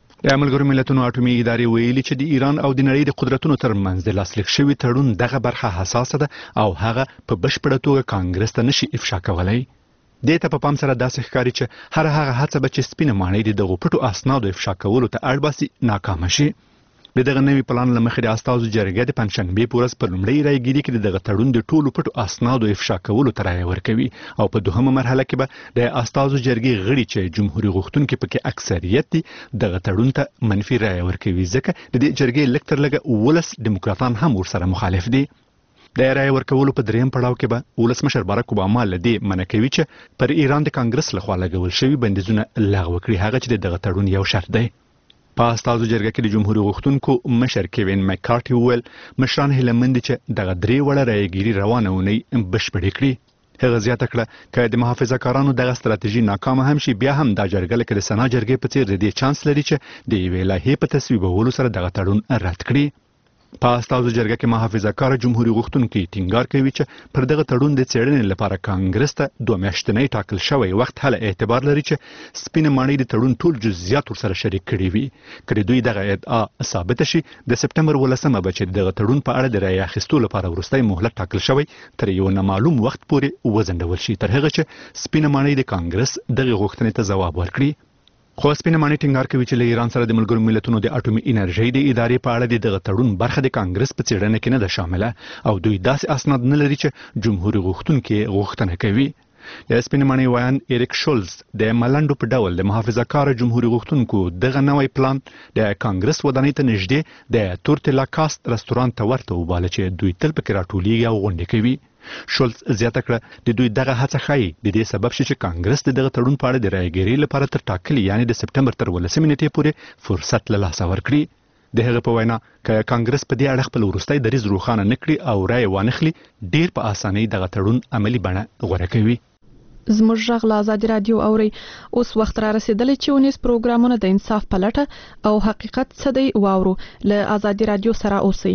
د ملګرو ملتونو اټومي ادارې ویلي چې د ایران او د نړۍ د قدرتونو ترمنځ د لاسلیک شوي تړون دغه برخه حساسه ده او هغه په بشپړه توګه کانګرس ته نشي افشا کولی. دې ته په پام سره داسې ښکاري چې هر هغه هڅه به چې سپینه ماڼۍ د دغو پټو اسنادو افشا کولو ته اړ باسي ناکامه شي. د دغه نوي پلان له مخې د استازو جرګه د پنځشنبې په ورځ په لومړۍ رایګیري کې د دغه تړون د ټولو پټو اسنادو افشا کولو ته رایه ورکوي او په دوهمه مرحله کې به د استازو جرګې غړي چې جمهوریت غوښتونکي پکې اکثریت دي دغه تړون ته منفي رایه ورکوي، ځکه د دې جرګې لږ تر لږه ولس دیموکراتان هم ورسره مخالف دي. د رایه ورکولو په دریم پړاو کې به ولسمشر باراک اوباما له دې منع کوي چې پر ایران د کانګرس لخوا لګول شوي بندیزونه لغوه کړي، هغه چې دغه تړون یو شرط دی. په استازو جرګه کې د جمهوریت غوښتونکو مشر کیوین مکارټي وویل مشران هیله مند چې دغه درې وړه رایګیري روانه اونۍ بشپړې کړي. هغه زیاته کړه که د محافظه کارانو دغه ستراتیژي ناکامه هم شي بیا هم دا جرګه لکه د سنا جرګې په څیر د دې چانس لري چې د یوې لایحې په تصویبولو سره دغه تړون رد کړي. په استازو جرګه کې محافظه کار جمهوریت غوښتونکي ټینګار کوي چې پر دغه تړون د څېړنې لپاره کانګرس ته دوه میاشتنۍ ټاکل شوی وخت هله اعتبار لري چې سپینه ماڼۍ د تړون ټول جزئیات ورسره شریک کړي وي. که د دوی دغه ادعا ثابته شي د سپټمبر ولسمه به چې دغه تړون په اړه د رایې اخیستو لپاره وروستی مهلت ټاکل شوی تر یو نامعلوم وخت پورې وځنډول شي تر هغه چې سپینه ماڼۍ د کانګرس دغه غوښتنې ته ځواب ورکړي. خو سپینه ماڼۍ ټینګار کوي چې له ایران سره د ملګرو ملتونو د اټومي انرژۍ د ادارې په اړه دغه تړون برخه د کانګرس په څېړنه کې نه ده شامله او دوی داسې اسناد نه لري چې جمهوریت غوښتونکي غوښتنه کوي. د سپینه ماڼۍ ویان ایریک شولز د ملنډو په ډول د محافظه کار جمهوریت غوښتونکو دغه نوی پلان د کانګرس ودانۍ ته نږدې د تورتلا کاست رستورانت ته ورته وباله چې دوی تل پکې راټولیږي او غونډې کوي. شولز زیاته کړه د دوی دغه هڅه ښایي د دې سبب شي چې کانګرس د دغه تړون په اړه د رایګیري لپاره تر ټاکلي یعنی د سپټمبر تر ولسمې نیټې پورې فرصت له لاسه ورکړي. د هغه په وینا که کانګرس په دې اړه خپل وروستی دریځ روښانه نه کړي او رایه وانخلي ډیر په اسانۍ دغه تړون عملي بڼه غوره کوي. زموږ غږ له ازادي رادیو اوري اوس وخت را رسیدلی چې ونیس پروګرامونه د انصاف په لټه او حقیقت څه دی واورو. له ازادي رادیو سره اوسئ.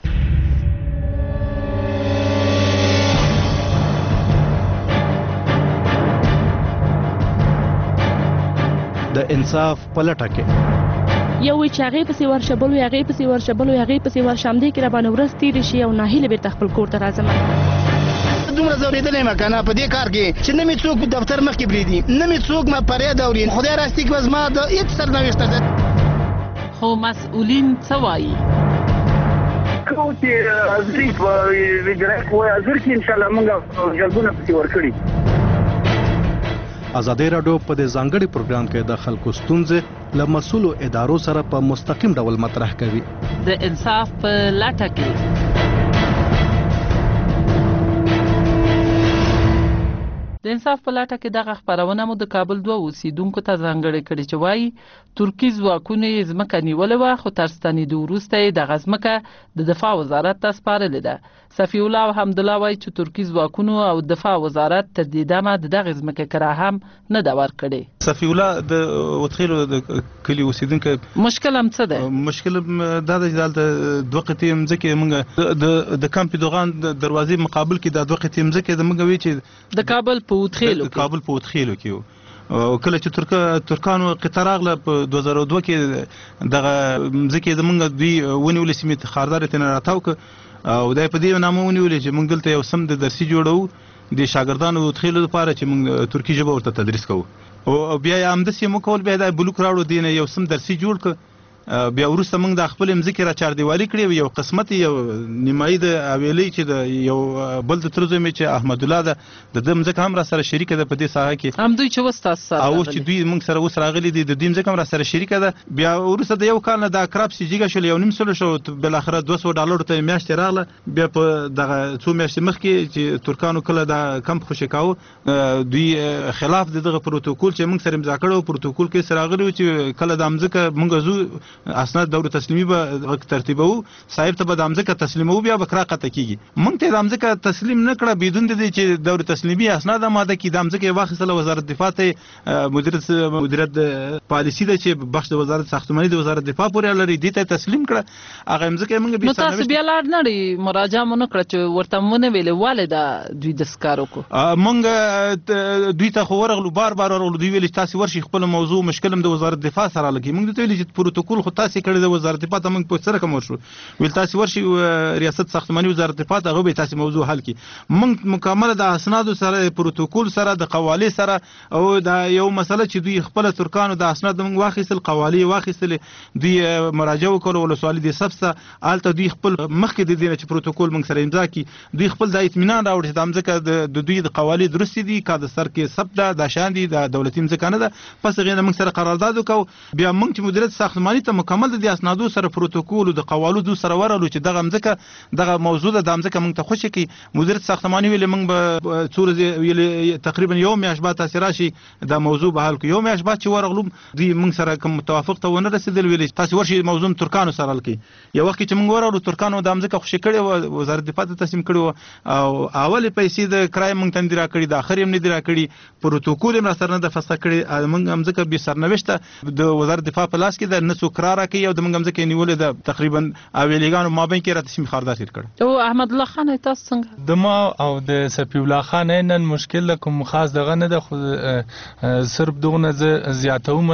د انصاف په لټه کې یو وی چې هغه پسې ورشبل وي هغه پسې ورشبل وي هغه پسې ورشم دی کې را باندې ورځ تیر شي او ناهیله بیرته خپل کور ته راځم. دومره زوریدلې ما کنه په دې کار کې چې نه می څوک دفتر مخ کې بریدي نه می څوک ما پرې دوري خدای راستي کې وزما د هیڅ سرنوشت ده. خو مسؤلین څه وایي؟ کوم چې ازري په ویډرک وای ازر کې ان شاء الله موږ جلبونه پسې ورکړي. ازادي راډیو په دې ځانګړي پروګرام کې د خلکو ستونزې له مسؤلو ادارو سره په مستقیم ډول مطرح کوي. د انصاف په لټه کې د انصاف په لټه کې دغه خبرونه مو د کابل دوه اوسیدونکو ته ځانګړې کړې چې وایي ترکي ځواکونو یې ځمکه نیولې وه خو تر ستنېدو وروسته یې دغه ځمکه د دفاع وزارت ته سپارلې ده. صفي الله حمدالله وایي چې ترکي ځواکونو او دفاع وزارت تر دې دمه د دغې ځمکې کرایه هم نه ده ورکړې. صفي الله د وتخیلو د کلي اوسیدونکی مشکل هم څه دی؟ مشکل دا ده چې دلته دوه قطعې مځکې موږ د کمپ دوغان د دروازې مقابل کې دا دوه قطعې مځکې د موږ وی چې د کابل په وتخیلو کابل په وتخیلو کې کله چې ترک ترکانو قطر راغله په دوه زره دوه کې دغه ځکه زمونږ دوی ونیول سیمې خاردار ته نه راتاو او دای په دې نامه ونیول چې موږ دلته یو سم د درسي جوړو د شاګردانو د تخیل لپاره چې موږ ترکی ژبه ورته تدریس کوو او بیا هم د سیمو کول بیا د بلوک راوړو دینه یو سم درسي جوړ ک بیا ورسته موږ د خپل مځکې را چار دیوالي کړې یو قسمت یو نیمایي د اویلې چې د یو بل د ترزو مې چې احمد الله ده د دې مځکه هم را سره شریکه ده په دې ساحه کې هم دوی چې وستاس سره او چې دوی موږ سره اوس راغلي دي د دې مځکه هم را سره شریکه ده بیا ورسته د یو کال نه د اکراب سیجیګه شول یو نیم سل شو بل اخره دوه سوه ډالر ته میاشتې راغله بیا په دغه څو میاشتې مخکې چې ترکانو کله د کمپ خوشی کاوه دوی خلاف دغه پروتوکول چې موږ سره امضا کړو پروتوکول کې سره راغلی چې کله د مځکه موږ زو اسناد دور تسلیمي به ترتیبو صاحب ته به د امزکه تسلیمو بیا به کراقه کیږي مونږ ته د امزکه تسلیم نه کړه بدون د دې چې دور تسلیمي اسناد ماده کې د امزکه واخیستله وزارت دفاع ته مدیریت مدیریت پالیسی ده چې بخش د وزارت ساختماني د وزارت دفاع پورې لري دې ته تسلیم کړه هغه امزکه مونږ به تاسو بیا لاړ نه لري مراجعه مونږ کړ چې ورته مونږ ویلې والده دوی د سکارو کو مونږ دوی ته خو ورغلو بار بار ورغلو دوی ویل تاسو ورشي خپل موضوع مشکلم د وزارت دفاع سره لګي مونږ ته ویل چې پروتوکول خو تاسو کړی د وزارت دفاع ته موږ په سره کوم ورشو ویل تاسو ورشي ریاست ساختماني وزارت دفاع ته غوې تاسو موضوع حل کی موږ مکمل د اسناد سره پروتوکول سره د قوالی سره او د یو مسله چې دوی خپل ترکانو د اسناد موږ واخیستل قوالی واخیستل دوی مراجعه وکړه ول سوال دي سبسه آلته دوی خپل مخکې د دې چې پروتوکول موږ سره امضا کی دوی خپل د اطمینان راوړي چې د امزکه د دوی د قوالی درست دي کا د سر کې ثبت ده د شان دي د دولتي مځکه نه ده پس غیر موږ سره قرارداد وکاو بیا موږ چې مدیریت ساختماني ته مکمل د اسنادو سره پروتوکول د قوالو سره ورالو چې دغه مځکه دغه موضوع د مځکه موږ ته خوشی کی مدیریت ساختماني ویل موږ به څور ویل تقریبا یو میاش بعد تاسو راشي د موضوع به حل کو یو میاش بعد چې ورغلو دی موږ سره کوم توافق ته ونه رسیدل ویل تاسو ورشي موضوع ترکانو سره لکی یو وخت چې موږ ورغلو ترکانو د مځکه خوشی کړي وزارت دفاع ته تسلیم کړي او اول پیسې د کرای موږ تندرا کړي د اخر هم نه درا کړي پروتوکول هم سره نه د فسخ کړي موږ مځکه به سرنوشته د وزارت دفاع په لاس کې د نسو قرار کوي او د موږ مځکه نیولې د تقریبا اویلیګانو مابین کې راته سیمه خاردار تیر کړ او احمد الله خان تاسو څنګه د ما او د سفی الله خان نن مشکل کوم خاص دغه نه د خو صرف دغه زیاتوم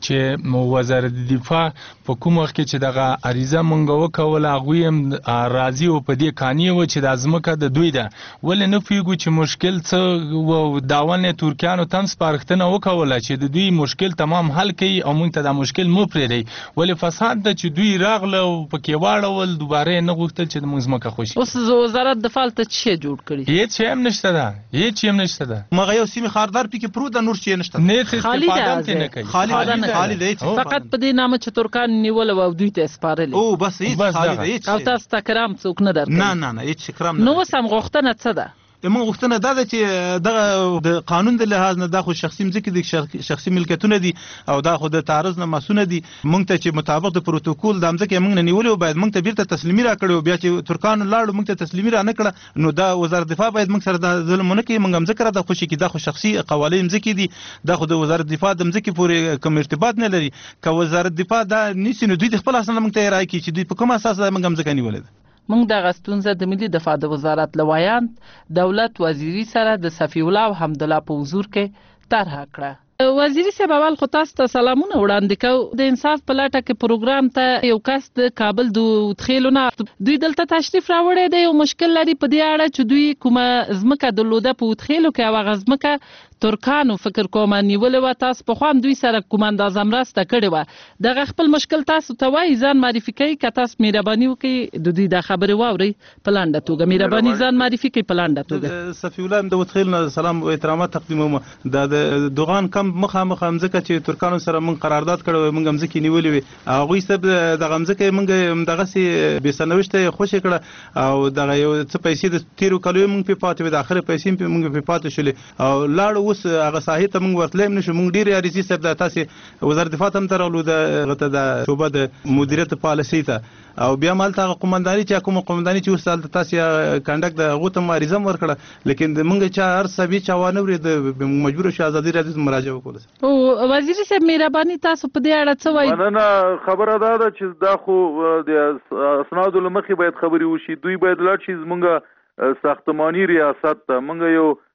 چې وزارت دفاع په کوم وخت کې چې دغه عریضه مونږ وکول هغه هم راضي او په دې کانی و چې د ازمکه د دوی ده ول نه پیګو چې مشکل څه و داونه ترکیانو تم سپارښتنه وکول چې د دوی مشکل تمام حل کړي او مونږ ته د مشکل مو پرې ول فساد د چې دوی راغله او پکې واړول دوباره نه غوښتل چې موږ زمکه خوشي اوس وزارت دفاع ته څه جوړ کړی هیڅ هم نشته ده هیڅ هم نشته ده مغه یو سیمه خاردار پکې پرو د نور شي نشته نه استفاده نه کوي خالي خالي دی فقط په دې نامه چې ترکان نیول او دوی ته سپارل او بس هیڅ خالي دی او تاسو تکرام څوک نه درته نه نه نه هیڅ کرام نو سم غوښتنه څه ده موږ غوښتنه دا ده چې دغه د قانون د لحاظ نه د خو شخصي مځکې د شخصي ملکیتونه دي او دا خو د تعرض نه مسونه دي موږ ته چې مطابق د پروتوکول د مځکې موږ نه نیولې او باید موږ ته بیرته تسلیمي راکړو بیا چې ترکانو لاړو موږ ته تسلیمي را نه کړه نو دا وزارت دفاع باید موږ سره د ظلم نه کوي موږ مځکه را د خوشي کې دا خو شخصي قوالې مځکې دي دا خو د وزارت دفاع د مځکې پورې کوم ارتباط نه لري که وزارت دفاع دا نیسي نو دوی د خپل اصل موږ ته راځي چې دوی په کوم اساس موږ مځکه نیولې ده موږ د غستونزه د ملي دفاع د وزارت لوایان دولت وزیری سره د صفی الله او حمد الله په حضور کې طرح کړه وزیری صاحب اول خو تاسو ته سلامونه وړاندې کوم د انصاف په لټه کې پروګرام ته یو کس د کابل د تخیلونه دوی دلته تشریف راوړی دی یو مشکل لري په دې اړه چې دوی کومه ځمکه درلوده په تخیلو کې هغه ځمکه ترکانو فکر کوم نیولې و تاسو په خوان دوی سره کوم اندازه مرسته کړې و دغه خپل مشکل تاسو ته وایي ځان معرفي کوي که تاسو مهرباني وکړئ د دوی د خبرې واورئ په لنډه توګه مهرباني ځان معرفي کوي په لنډه توګه صفی الله د وتخیل نه سلام او احترامات تقدیموم د دوغان کم مخامخ مځکه چې ترکانو سره مونږ قرارداد کړو مونږ مځکه نیولې وي هغه سب د مځکه مونږ دغه سي به سنوشته خوشی کړه او دغه یو څه پیسې د تیرو کالو مونږ په پاتې د اخر پیسې په مونږ په پاتې شولې او لاړو اوس هغه ساحه ته موږ ورتلې نشو موږ ډیر ریاضي صاحب د تاسو وزارت دفاع هم ترلو د غته د شوبه د مدیریت پالیسي ته او بیا مالته قومنداني چې کوم قومنداني چې ورسال تاسو کانډکټ د غوته مریضم ورکړه لیکن موږ چې هر سبي چوانه ور د مجبور شو ازادي راځي مراجعه وکړه او وزیر صاحب مهرباني تاسو په دې اړه څه وایي نه خبره ده چې دا خو د اسناد لمخې باید خبري وشي دوی باید لاړ شي زمونږ ساختماني ریاست ته موږ یو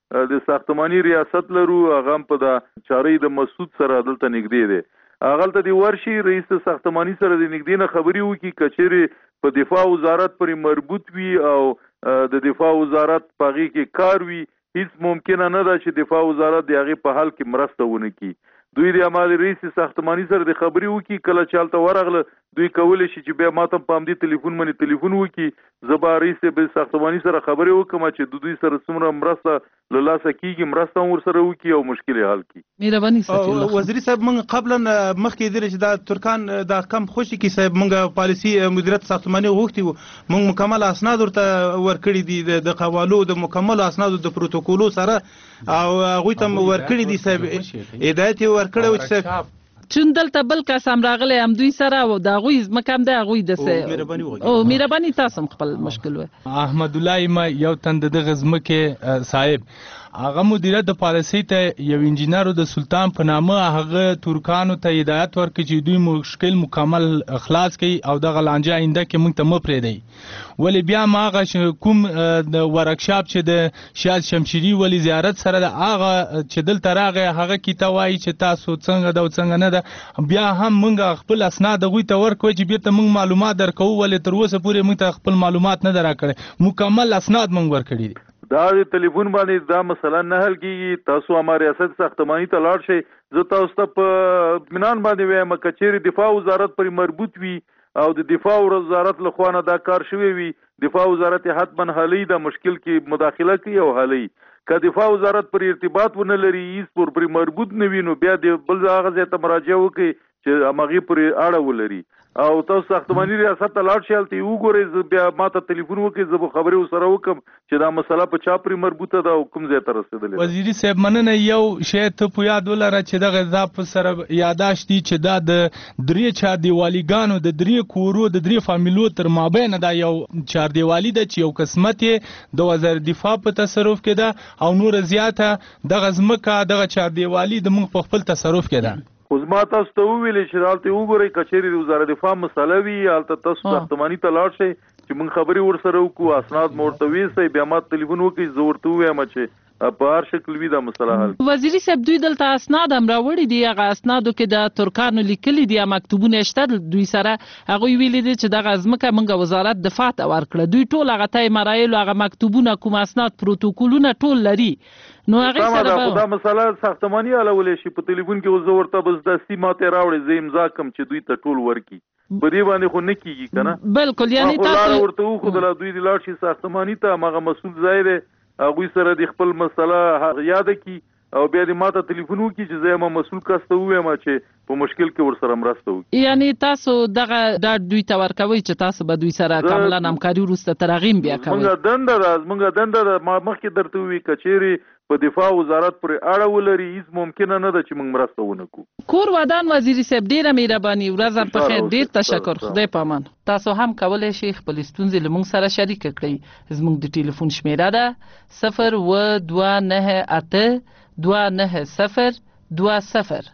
د ساختماني ریاست لرو، هغه په د چارې د مسعود سره دلته نږدې دی. هغه ته دی ورشي رئیس ساختماني سره د نږدې نه خبري وکړي، کچېرې په دفاع وزارت پورې مربوط وي او د دفاع وزارت په هغې کې کار وي، هیڅ ممکنه نه ده چې دفاع وزارت د هغې په حل کې مرسته ونه کړي. دوی د عمل رئیس ساختماني سره د خبري وکړي، کله چې هلته ورغله دوی کولی شي چې بیا ماته په همدې تلیفون باندې تلیفون وکړي، زه به رئیس ساختماني سره خبرې وکړم چې د دوی سره څومره مرسته له لاسه کېږي، مرسته هم ورسره وکړي او مشکل یې حل کړي. مهرباني صاحب وزیري صاحب موږ قبلا مخکې دی چې دا ترکان دا کم خوشي کې صاحب موږ پالیسي مدیریت ساختماني غوښتي وو، موږ مکمل اسناد ورته ورکړي دي د قوالو د مکمل اسنادو د پروتوکولو سره او هغوی ته ورکړي دي صاحب هدایت یې ورکړی و چې صاحب چون دلته بل کس هم راغلی هم دوی سره او د هغوی ځمکه هم دی هغوی داسې او مهرباني تاسو هم خپل مشکل و. احمد الله ما یو تن د دغه ځمکې صاحب هغه مدیریت د پالیسۍ ته یو انجینر د سلطان په نامه هغه ترکانو ته هدایت ورکړي چې دوی مشکل مکمل خلاص کړي او دغه لانجه آینده کې موږ ته مه پرېږدئ. ولې بیا ما هغه کوم د ورکشاپ چې د شاید شمشیري ولي زیارت سره د هغه چې دلته راغی هغه کې ته وایي چې تاسو څنګه ده او څنګه نه ده، بیا هم موږ خپل اسناد هغوی ته ورکوو چې بیرته موږ معلومات درکوو، ولې تر اوسه پورې موږ ته خپل معلومات نه ده راکړی، مکمل اسناد موږ ورکړي دي. دا د ټلیفون باندې دا مسله نه حل کېږي. تاسو هما ریاست ساختماني ته لاړ شئ، زه تاسو ته په اطمینان باندې وایم که چیرې دفاع وزارت پرې مربوط وي او د دفاع وزارت له خوا نه دا کار شوی وي، دفاع وزارت حتما حلی دا مشکل کې مداخله کوي او حلی. که دفاع وزارت پر ارتباط ونه لري، هیڅ پر پرې مربوط نه وي، نو بیا د بل هغه ځای ته مراجعه وکړي چې همغې پرې اړه ولري او تاسو ساختماني ریاست ته لاړ شئ، هلته یې وګورئ، بیا ما ته تلیفون وکړئ، زه به خبرې ورسره وکړم چې دا مسله په چا پرې مربوطه ده او کوم ځای ته رسېدلې ده. وزیري صاحب مننه، یو شی ته په یاد ولره چې دغه دا په سره یاداشت دي چې دا د درې چاردیوالیګانو د درې کورو د درې فامیلو تر مابین دا یو چاردیوالي ده چې یو قسمت یې د وزارت دفاع په تصرف کې ده او نور زیاته دغه ځمکه دغه چاردیوالي د موږ په خپل تصرف کې ده. خو زما تاسو ته وویلې چې هلته وګورئ، که چیرې د وزارت دفاع مسله وي هلته تاسو ساختماني ته لاړ شئ چې موږ خبرې ورسره وکړو، اسناد مو ورته ویسئ، بیا ما تلیفون وکړئ، زه ورته ووایم چې په هر شکل وي دا مسله حل. وزیري صاحب دوی دلته اسناد هم راوړي دي، هغه اسنادو کې د ترکانو لیکلي دي، مکتوبونه شته دوی سره، هغوی ویلي دي چې دغه ځمکه موږ وزارت دفاع ته ورکړه، دوی ټول هغه ته مرایلو هغه مکتوبونه کوم اسناد پروتوکولونه ټول لري، نو هغې سره به دا مسله ساختماني حلولی شي. په تلیفون کې زه ورته بس دستي ماته راوړئ، زه امضا کړم چې دوی ته ټول ورکړي، په دې باندې خو نه کېږي که نه. بلکل یعنې تاسو لاره ورته وښودله، دوی دې لاړ شي ساختماني ته، هماغه مسؤل ځای دی، هغوی سره د خپل مسله یاده کړي او بیا دې ماته تلیفون وکړي چې زه یم مسؤل کس ته ووایم چې په مشکل کې ورسره مرسته وکړي. یعنې تاسو دغه ډاډ دوی ته ورکوئ چې تاسو به دوی سره کاملا همکاري وروسته تر هغې هم بیا کوئ؟ زموږ دنده ده زموږ دنده ده ما مخکې درته ووایي که چیرې په دفاع وزارت پرې اړه ولري، هیڅ ممکنه نه ده چې موږ مرسته ونه کړو. کور ودان وزیري صاحب ډېره مهرباني، ورځ هم په خیر، ډېر تشکر، خدای په امان. تاسو هم کولی شئ خپلې ستونزې له موږ سره شریکه کړئ. زموږ د ټلیفون شمیره ده صفر اووه دوه نهه اته دوه نهه صفر دوه صفر.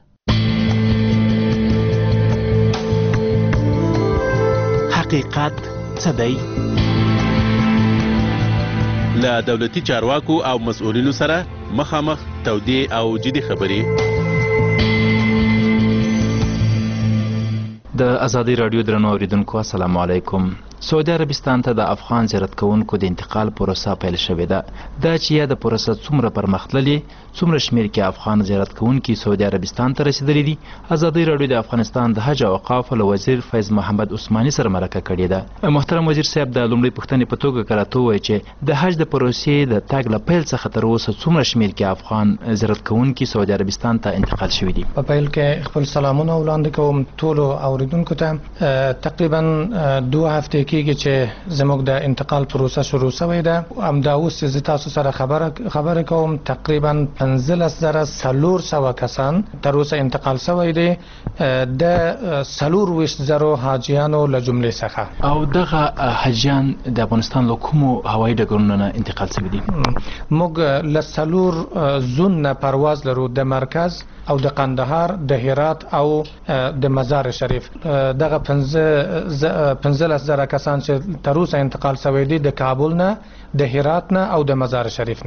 حقیقت څه دی؟ له دولتي چارواکو او مسؤلینو سره مخامخ تودې او جدي خبرې. د ازادي رادیو درنو اوریدونکو السلام علیکم. سعودي عربستان ته د افغان زیارت کوونکو د انتقال پروسه پیل شوې ده. دا چې یا د پروسه څومره پرمختللې، څومره شمیر کې افغان زیارت کوونکي سعودي عربستان ته رسیدلي دي، ازادي رادیو د افغانستان د حج او اوقافو له وزیر فیض محمد عثماني سره مرکه کړې ده. محترم وزیر صاحب، د لومړۍ پوښتنې په توګه که راته ووایي چې د حج د پروسې د تګ له پیل څخه تر اوسه څومره شمیر کې افغان زیارت کوونکي سعودي عربستان ته انتقال شوي دي؟ په پیل کې خپل سلامونه وړاندې کوم ټولو اوریدونکو ته. تقریبا دوه هفتې کېږي چې زموږ د انتقال پروسه شروع شوې ده. همدا اوس چې زه تاسو سره خبره خبرې کوم تقریبا پنځلس زره څلور سوه کسان تر اوسه انتقال شوی دی د څلور ویشت زرو حاجیانو له جملې څخه. او دغه حاجیان د افغانستان له کومو هوایي ډګرونو نه انتقال شوي دي؟ موږ له څلور زون نه پرواز لرو، د مرکز او د قندهار، د هرات او د مزار شریف. دغه پنځلس زره کسان چې تر اوسه انتقال شوی دي د کابل نه، د هرات نه او د مزار شریف نه.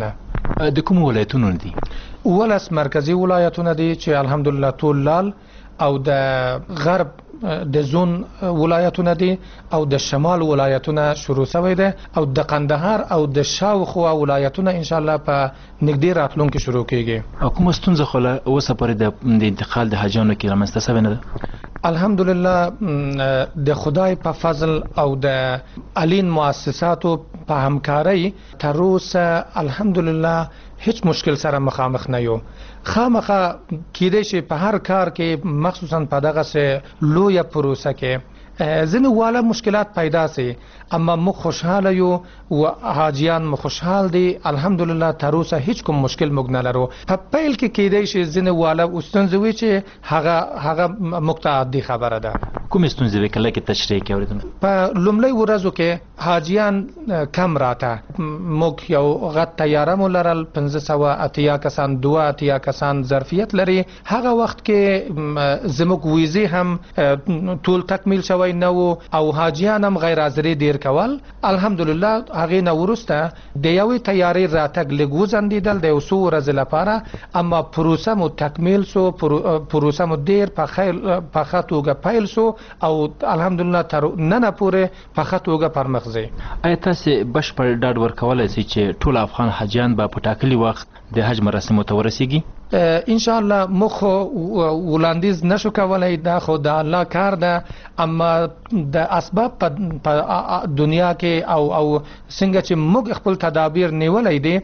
د کوم ولایتونو دي؟ ولس مرکزی ولایتونه دي چې الحمدلله ټول لال او د غرب د زون ولایتونه دي او د شمال ولایتونه شروع شوی دي او د قندهار او د شاوخوا ولایتونه ان شاء الله په نږدې راتلونکي شروع کیږي. او کوم ستونزه خو اوسه پرې د انتقال د حاجیانو کې رامنځته شوې نه ده؟ الحمدلله د خدای په فضل او د الین مؤسساتو په همکارۍ تر اوسه الحمدلله هیڅ مشکل سره مخامخ نه یو. خامخا کېدای شي په هر کار کې مخصوصا په دغه سه لویه پروسه کې ځینې والا مشکلات پیدا سي، اما موږ خوشحاله یو او حاجیان مو خوشحال دي الحمدلله. تر اوسه هیڅ کوم مشکل موږ نه لرو. په پیل کې کېدای شي ځینې والا ستونزې وي چې هغه هغه مقتعدي خبره ده. کوم ستونزې وي کله کې تشریح کې اوریدل؟ په لومړی ورځو کې حاجیان کم راته، موږ یو غټ تیاره مو لرل، پنځه سوه اتیا کسان دوه اتیا کسان ظرفیت لري. هغه وخت کې زموږ ویزې هم ټول تکمیل شوی نه و او حاجیان هم غیر حاضري ډیر کول. الحمدلله هغه نه ورسته د یوې تیارې راتګ لږ وځندېدل د یو څو ورځې لپاره، اما پروسه مو تکمیل سو، پروسه مو ډیر په خیر په ښه توګه پیل سو او الحمدلله تر نن پورې په ښه توګه پرمخ ځي. آیا تاسو بشپړ ډاډ ورکولای شئ چې ټول افغان حاجیان به په ټاکلي وخت د حج مراسمو ته ورسیږي؟ ان شاء الله مخ ولاندیز نشو کولای، دا خو د الله کار ده، اما د اسباب په دنیا کې او او څنګه چې موږ خپل تدابیر نیولای دي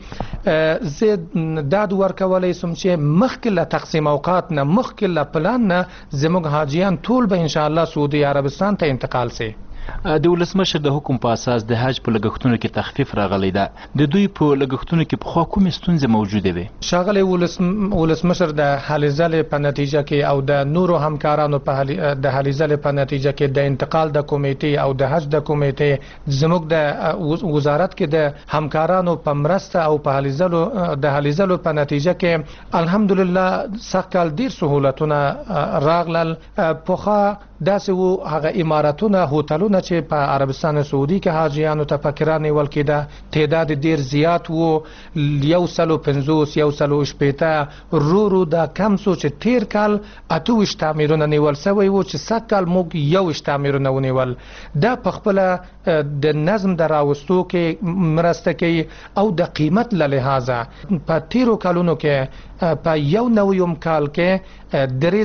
زه داد ورکولای سم چې مخکې له تقسیم اوقات نه مخکې له پلان نه زموږ حاجیان ټول به ان شاء الله سعودي عربستان ته انتقال سي. د ولسمشر د حکم په اساس د حج په لګښتونو کې تخفیف راغلی ده. د دوی په لګښتونو کې پخوا کومې ستونزې موجودې وې؟ ښاغلی ولسمشر د هلې ځلې په نتیجه کې او د نورو همکارانو په د هلې ځلې په نتیجه کې د انتقال د کمیټې او د حج د کمیټې زموږ د وزارت کې د همکارانو په مرسته او په هلې ځلو د هلې ځلو په نتیجه کې الحمدلله سږکال ډېر سهولتونه راغلل. پخوا داسې وو هغه اماراتونه هوټلونه چې په عربستان سعودي کې حاجیانو ته پکې رانیول کېده تعداد ډیر زیات وو، یو سلو پنځوس یو سلو شپېته رو رو دا کم سو چې تیر کال اته ویشت تعمیرونه نیول سوی وو چې سږکال موږ یو ویشت تعمیرونه ونیول. دا په خپله د نظم د راوستو کې مرسته کوي او د قیمت له لحاظه په تیرو کالونو کې په یو نویم کال کې درې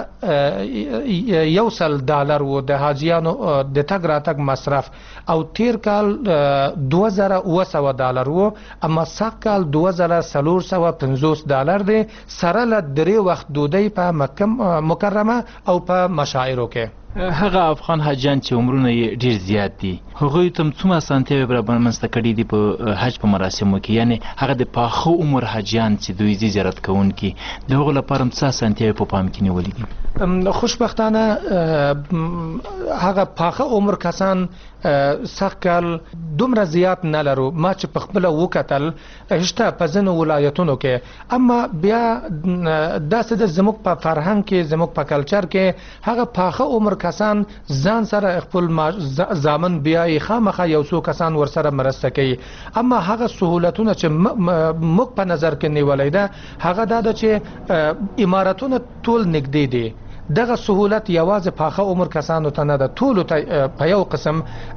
زره یو سل ډالر وو د حاجیانو د تګ راتګ مصرف او تیر کال دوه زره اوه سوه ډالر وو، اما سږ کال دوه زره څلور سوه پنځوس ډالر دی سره له درې وخت ډوډۍ په مکه مکرمه او په مشاعرو کې. هغه افغان حاجیان چې عمرونه یې ډیر زیات دي هغوی ته څومره اسانتیاوې برابرمنځته کړي دي په حج په مراسمو کې؟ یعنی هغه د پاخه عمر حاجیان چې دوی ځي زیارت کوونکي د هغو لپاره څه اسانتیاوې په پام کې نیولې دي؟ خوشبختانه هغه پاخه عمر کسان سږ کال دومره زیات نه لرو. ما چې په خپله وکتل شته په ځینو ولایتونو کې، اما بیا داسې د زموږ په فرهنګ کې زموږ په کلچر کې هغه پاخه عمر کسان ځان سره خپل زامن بیایي، خامخا یو څو کسان ورسره مرسته کوي. اما هغه سهولتونه چې موږ په نظر کې نیولې ده هغه دا ده چې اماراتونه ټول نږدې دي. دغه سهولت یوازې پاخه عمر کسانو ته نه ده، ټولو ته په یو قسم.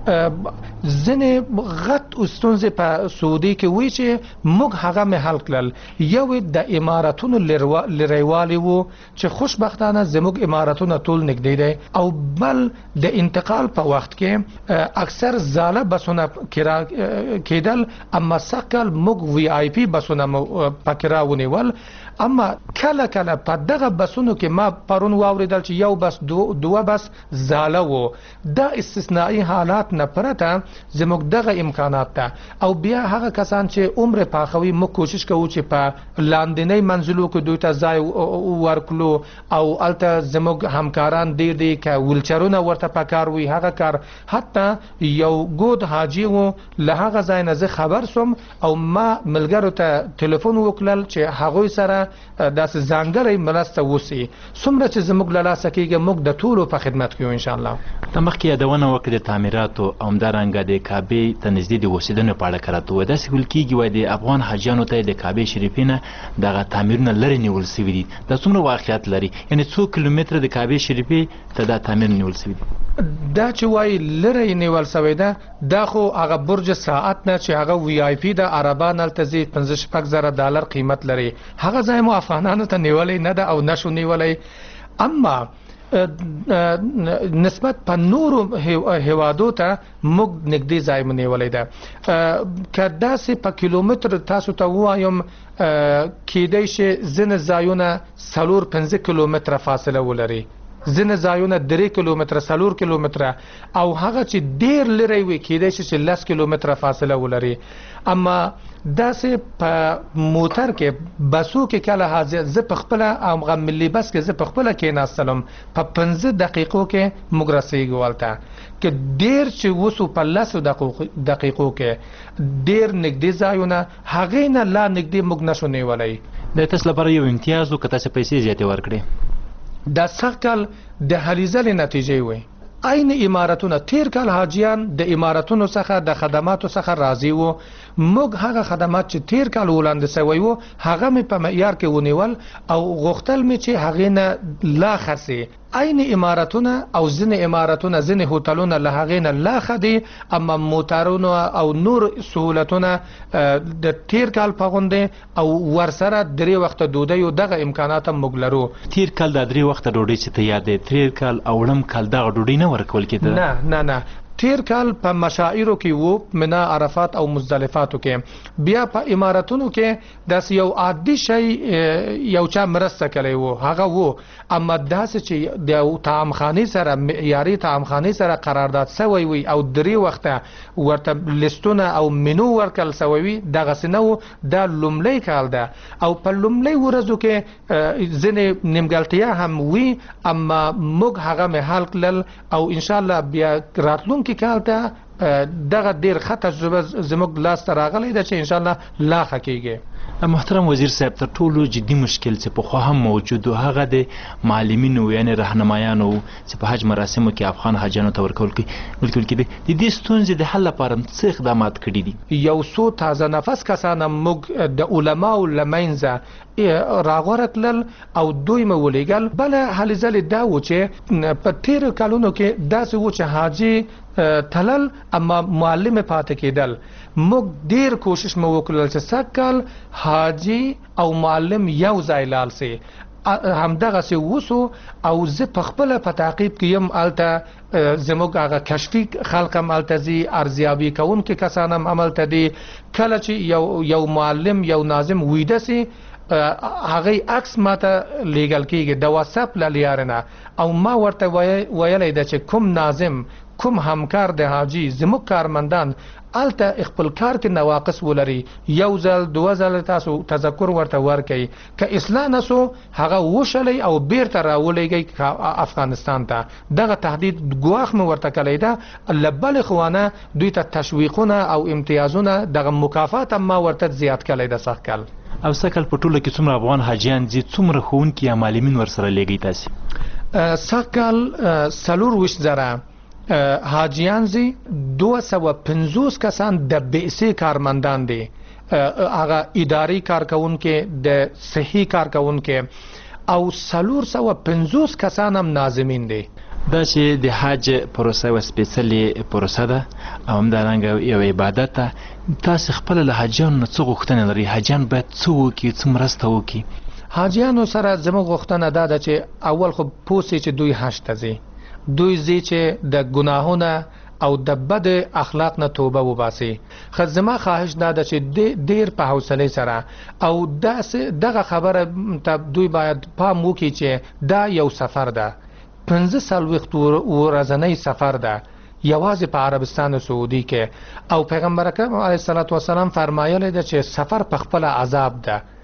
ځینې غټ ستونزې په سعودي کې وي چې موږ هغه مې حل کړل. یو د اماراتونو لرېوالی وو چې خوشبختانه زموږ اماراتونه ټول نږدې دی، او بل د انتقال په وخت کې اکثر زاله بسونه کرا کېدل، اما سږ کال موږ وی آی پی بسونه په کرا ونیول. اما کله کله په دغه بسونو کې ما پرون واوریدل چې یو بس دو دوه بس زاله وو. دا استثنایی حالات نه پرته زموږ دغه امکانات ته، او بیا هغه کسان چې عمر پاخوي موږ کوشش کوو چې په لاندنۍ منزلو کې دوی ته ځای ورکړو، او الته زموږ همکاران ډیر دي که ویلچرونه ورته پکار وي هغه کار. حتی یو ګود حاجي وو له هغه ځای نه زه خبر سوم او ما ملګرو ته ټلیفون وکړل چې هغوی سره داسې ځانګړی مرسته وسی څومره چې زموږ له لاسه کېږي موږ د ټولو په خدمت کې یو انشاءالله. ته مخکې یادونه وکړې د تعمیراتو او همدارنګه د کعبې ته نږدې د اوسېدنې په اړه کراته ووایه. داسې ویل کېږي وایي د افغان حاجیانو ته د کعبې شریفې نه دغه تعمیرونه لرې نیول سوي دي. دا څومره واقعیت لري؟ یعنې څو کیلومتره د کعبې شریفې ته دا تعمیر نیول سوي دي؟ دا چې وایي لرې نیول سوی ده دا خو هغه برج ساعت نه چې هغه وی آی پی د عربان هلته ځي پنځه شپږ زره ډالر قیمت لري هغه ځای مو افغانانو ته نیولی نه ده او نشو نیولی. اما نسبت په نورو هیوادو ته موږ نږدې ځای مو نیولی ده. که داسې په کیلومتر تاسو ته ووایم کیدای شي ځینې ځایونه څلور پنځه کیلومتره فاصله ولري ځینې ځایونه درې کیلومتره څلور کیلومتره او هغه چې ډېر لرې وي کیدای شي چې لس کیلومتره فاصله ولري. اما داسې په موټر کې بسو کې کله حاضر زه په خپله هغه ملي بس کې زه په خپله کېناستلم په پنځه دقیقو کې موږ رسېږو هلته که ډېر چې وسو په لسو دقیقو کې ډېر نږدې ځایونه هغې نه لا نږدې موږ نشو نیولی. د تاسو لپاره یو امتیاز و که تاسې پیسې زیاتې ورکړې؟ دا سږ کال د هلې ځلې نتیجې وې عین امارتونه تیر کال حاجیان د امارتونو څخه د خدماتو څخه راضي وو. موږ هغه خدمات چې تیر کال وړاندې سوی وو هغه مې په معیار کې ونیول او غوښتل مې چې هغې نه لا خسي. عین امارتونه او ځینې امارتونه ځینې هوټلونه له هغې نه لا ښه دي اما موټرونه او نور سهولتونه د تیر کال په غوندې او ورسره درې وخته ډوډۍ دغه امکانات هم موږ لرو. تیر کال دا درې وخته ډوډۍ چې ته یاد دی تیر کال او وړم کال دغه ډوډۍ نه ورکول کېده؟ نه نه نه تیر کال په مشاعرو کې وو منا عرفات او مزدلفاتو کې. بیا په امارتونو کې داسې یو عادي شی یو چا مرسته کړی وو هغه وو اما داسې چې د طعامخانې سره معیاري طعامخانې سره قرارداد سوی وي او درې وخته ورته لیستونه او منو ورکړل سوی وي دغسې نه وو. دا لومړی کال ده او په لومړی ورځو کې ځینې نیمګړتیا هم وي اما موږ هغه مې حل کړل او انشاءالله بیا راتلونکي کې کال ته دغه ډیر ښه تجربه زموږ لاسته راغلی ده چې انشاءالله لا ښه کېږي. محترم وزیر صاحب تر ټولو جدي مشکل چې پخوا هم موجود و هغه د معلمینو یعنې رهنمایانو چې په حج مراسمو کې افغان حاجیانو ته ورکول کېدی د دې ستونزې د حل لپاره څه اقدامات کړي دي؟ یو څو تازه نفس کسان موږ د علماو له منځه راغوره کړل او دوی مې ولیږل. بله هلې ځلې دا و چې په تېرو کلونو کې داسې و چې حاجي تلل اما معلم پاتې کېدل. موږ ډیر کوشش مو وکړل چې سږ کال حاجي او معلم یو ځای لاړ سي همدغسې وسو او زه په خپله په تعقیب کې یم. هلته زموږ هغه کشفي خلق هم هلته ځي ارزیابي کوونکي کسان هم هملته دي. کله چې یو یو معلم یو ناظم ویده سي هغې عکس ماته لیږل کېږي د واتساپ له لارې نه او ما ورته ویلی ده چې کوم ناظم کوم همکار د حاجي زموږ کارمندان هلته خپل کار کې نواقص ولري یو ځل دوه ځله تاسو تذکر ورته ورکئ که اصلاح نه سو هغه وشلی او بیرته راولېږئ افغانستان ته. دغه تهدید ګواښ مې ورته کړی ده. له بلې خوانه دوی ته تشویقونه او امتیازونه دغه مکافات هم ما ورته زیات کړی ده سږ کال. او سږ کال په ټوله کې څومره افغان حاجیان ځي څومره ښوونکي یا معلمین ورسره لیږئ تاسې؟ سږ کال څلور ویشت زره حاجیان ځي دوه سوه پنځوس کسان د بعثې کارمندان دي هغه اداري کارکوونکي د صحي کارکوونکي او څلور سوه پنځوس کسان هم ناظمین دي. دا چې د حج پروسه یوه سپېڅلې پروسه ده او همدارنګه یو عبادت ده. تاسې خپله له حاجیانو نه څه غوښتنې لرئ؟ حاجیان باید څه وکړي څه مرسته وکړي؟ حاجیانو سره زموږ غوښتنه دا ده چې اول خو پوه سي چې دوی حج ته ځي دوی ځي چې د ګناهونه او د بد اخلاق نه توبه وباسي. خو زما خواهش دا ده چې ډیر په حوصلې سره او دغه خبره ته دوی باید پام وکړي چې دا یو سفر ده پنځه څلوېښت ورځنی سفر ده یوازې په عربستان سعودي کې او پیغمبر اکرم علیه الصلاة والسلام فرمایلی ده چې سفر په خپله عذاب ده.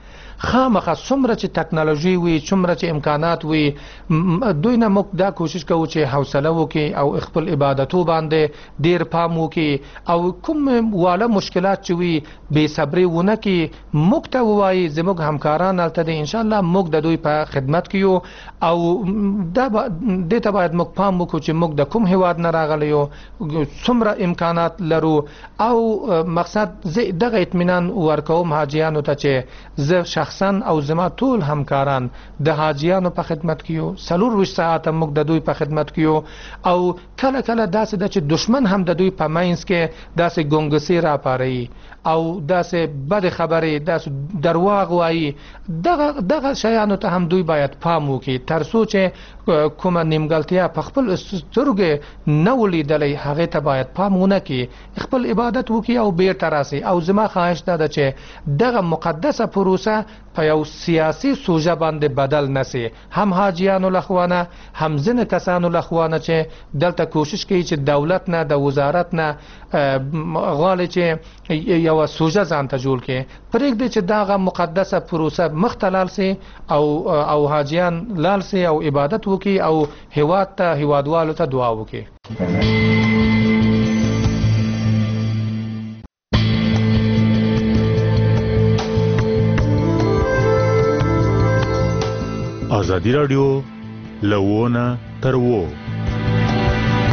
خامخا څومره چې ټکنالوژي وي څومره چې امکانات وي دوی نه موږ دا کوشش کوو چې حوصله وکړي او خپل عبادتو باندې ډیر پام وکړي او کوم واله مشکلات چې وي بې صبري ونه کړي موږ ته ووایي زموږ همکاران هلته دي انشاءالله موږ د دوی په خدمت کې یو او دا دې ته باید موږ پام وکړو چې موږ د کوم هیواد نه راغلی یو څومره امکانات لرو او مقصد زه دغه اطمینان ورکوم حاجیانو ته چې زه شخصا او زما ټول همکاران د حاجیانو په خدمت کې یو څلور ویشت ساعته موږ د دوی په خدمت کې یو او کله کله داسې ده چې دشمن هم د دوی په منځ کې داسې ګونګسې راپاروي او داسې بد خبرې داسې درواغ وایي دغه دغه شیانو ته هم دوی باید پام وکړي تر څو چې کومه نیمګړتیا په خپل سترګې نه ولیدلی هغې ته باید پام ونه کړي خپل عبادت وکړي او بیرته راسي او زما خواهش دا ده چې دغه مقدسه پروسه په یو سیاسي سوژه باندې بدل نسي هم حاجیانو لخوانه هم ځینې کسانو لخوانه چې دلته کوشش کوي چې دولت نه د وزارت نه غواړي چې یو سوژه ځان ته جوړ کړي پرېږدي چې دغه مقدسه پروسه مخته لاړ سي او او حاجیان لاړ سي او عبادت وکړي او هیواد ته هیوادوالو ته دعا وکړي. ازادي راډیو لوونه تر وو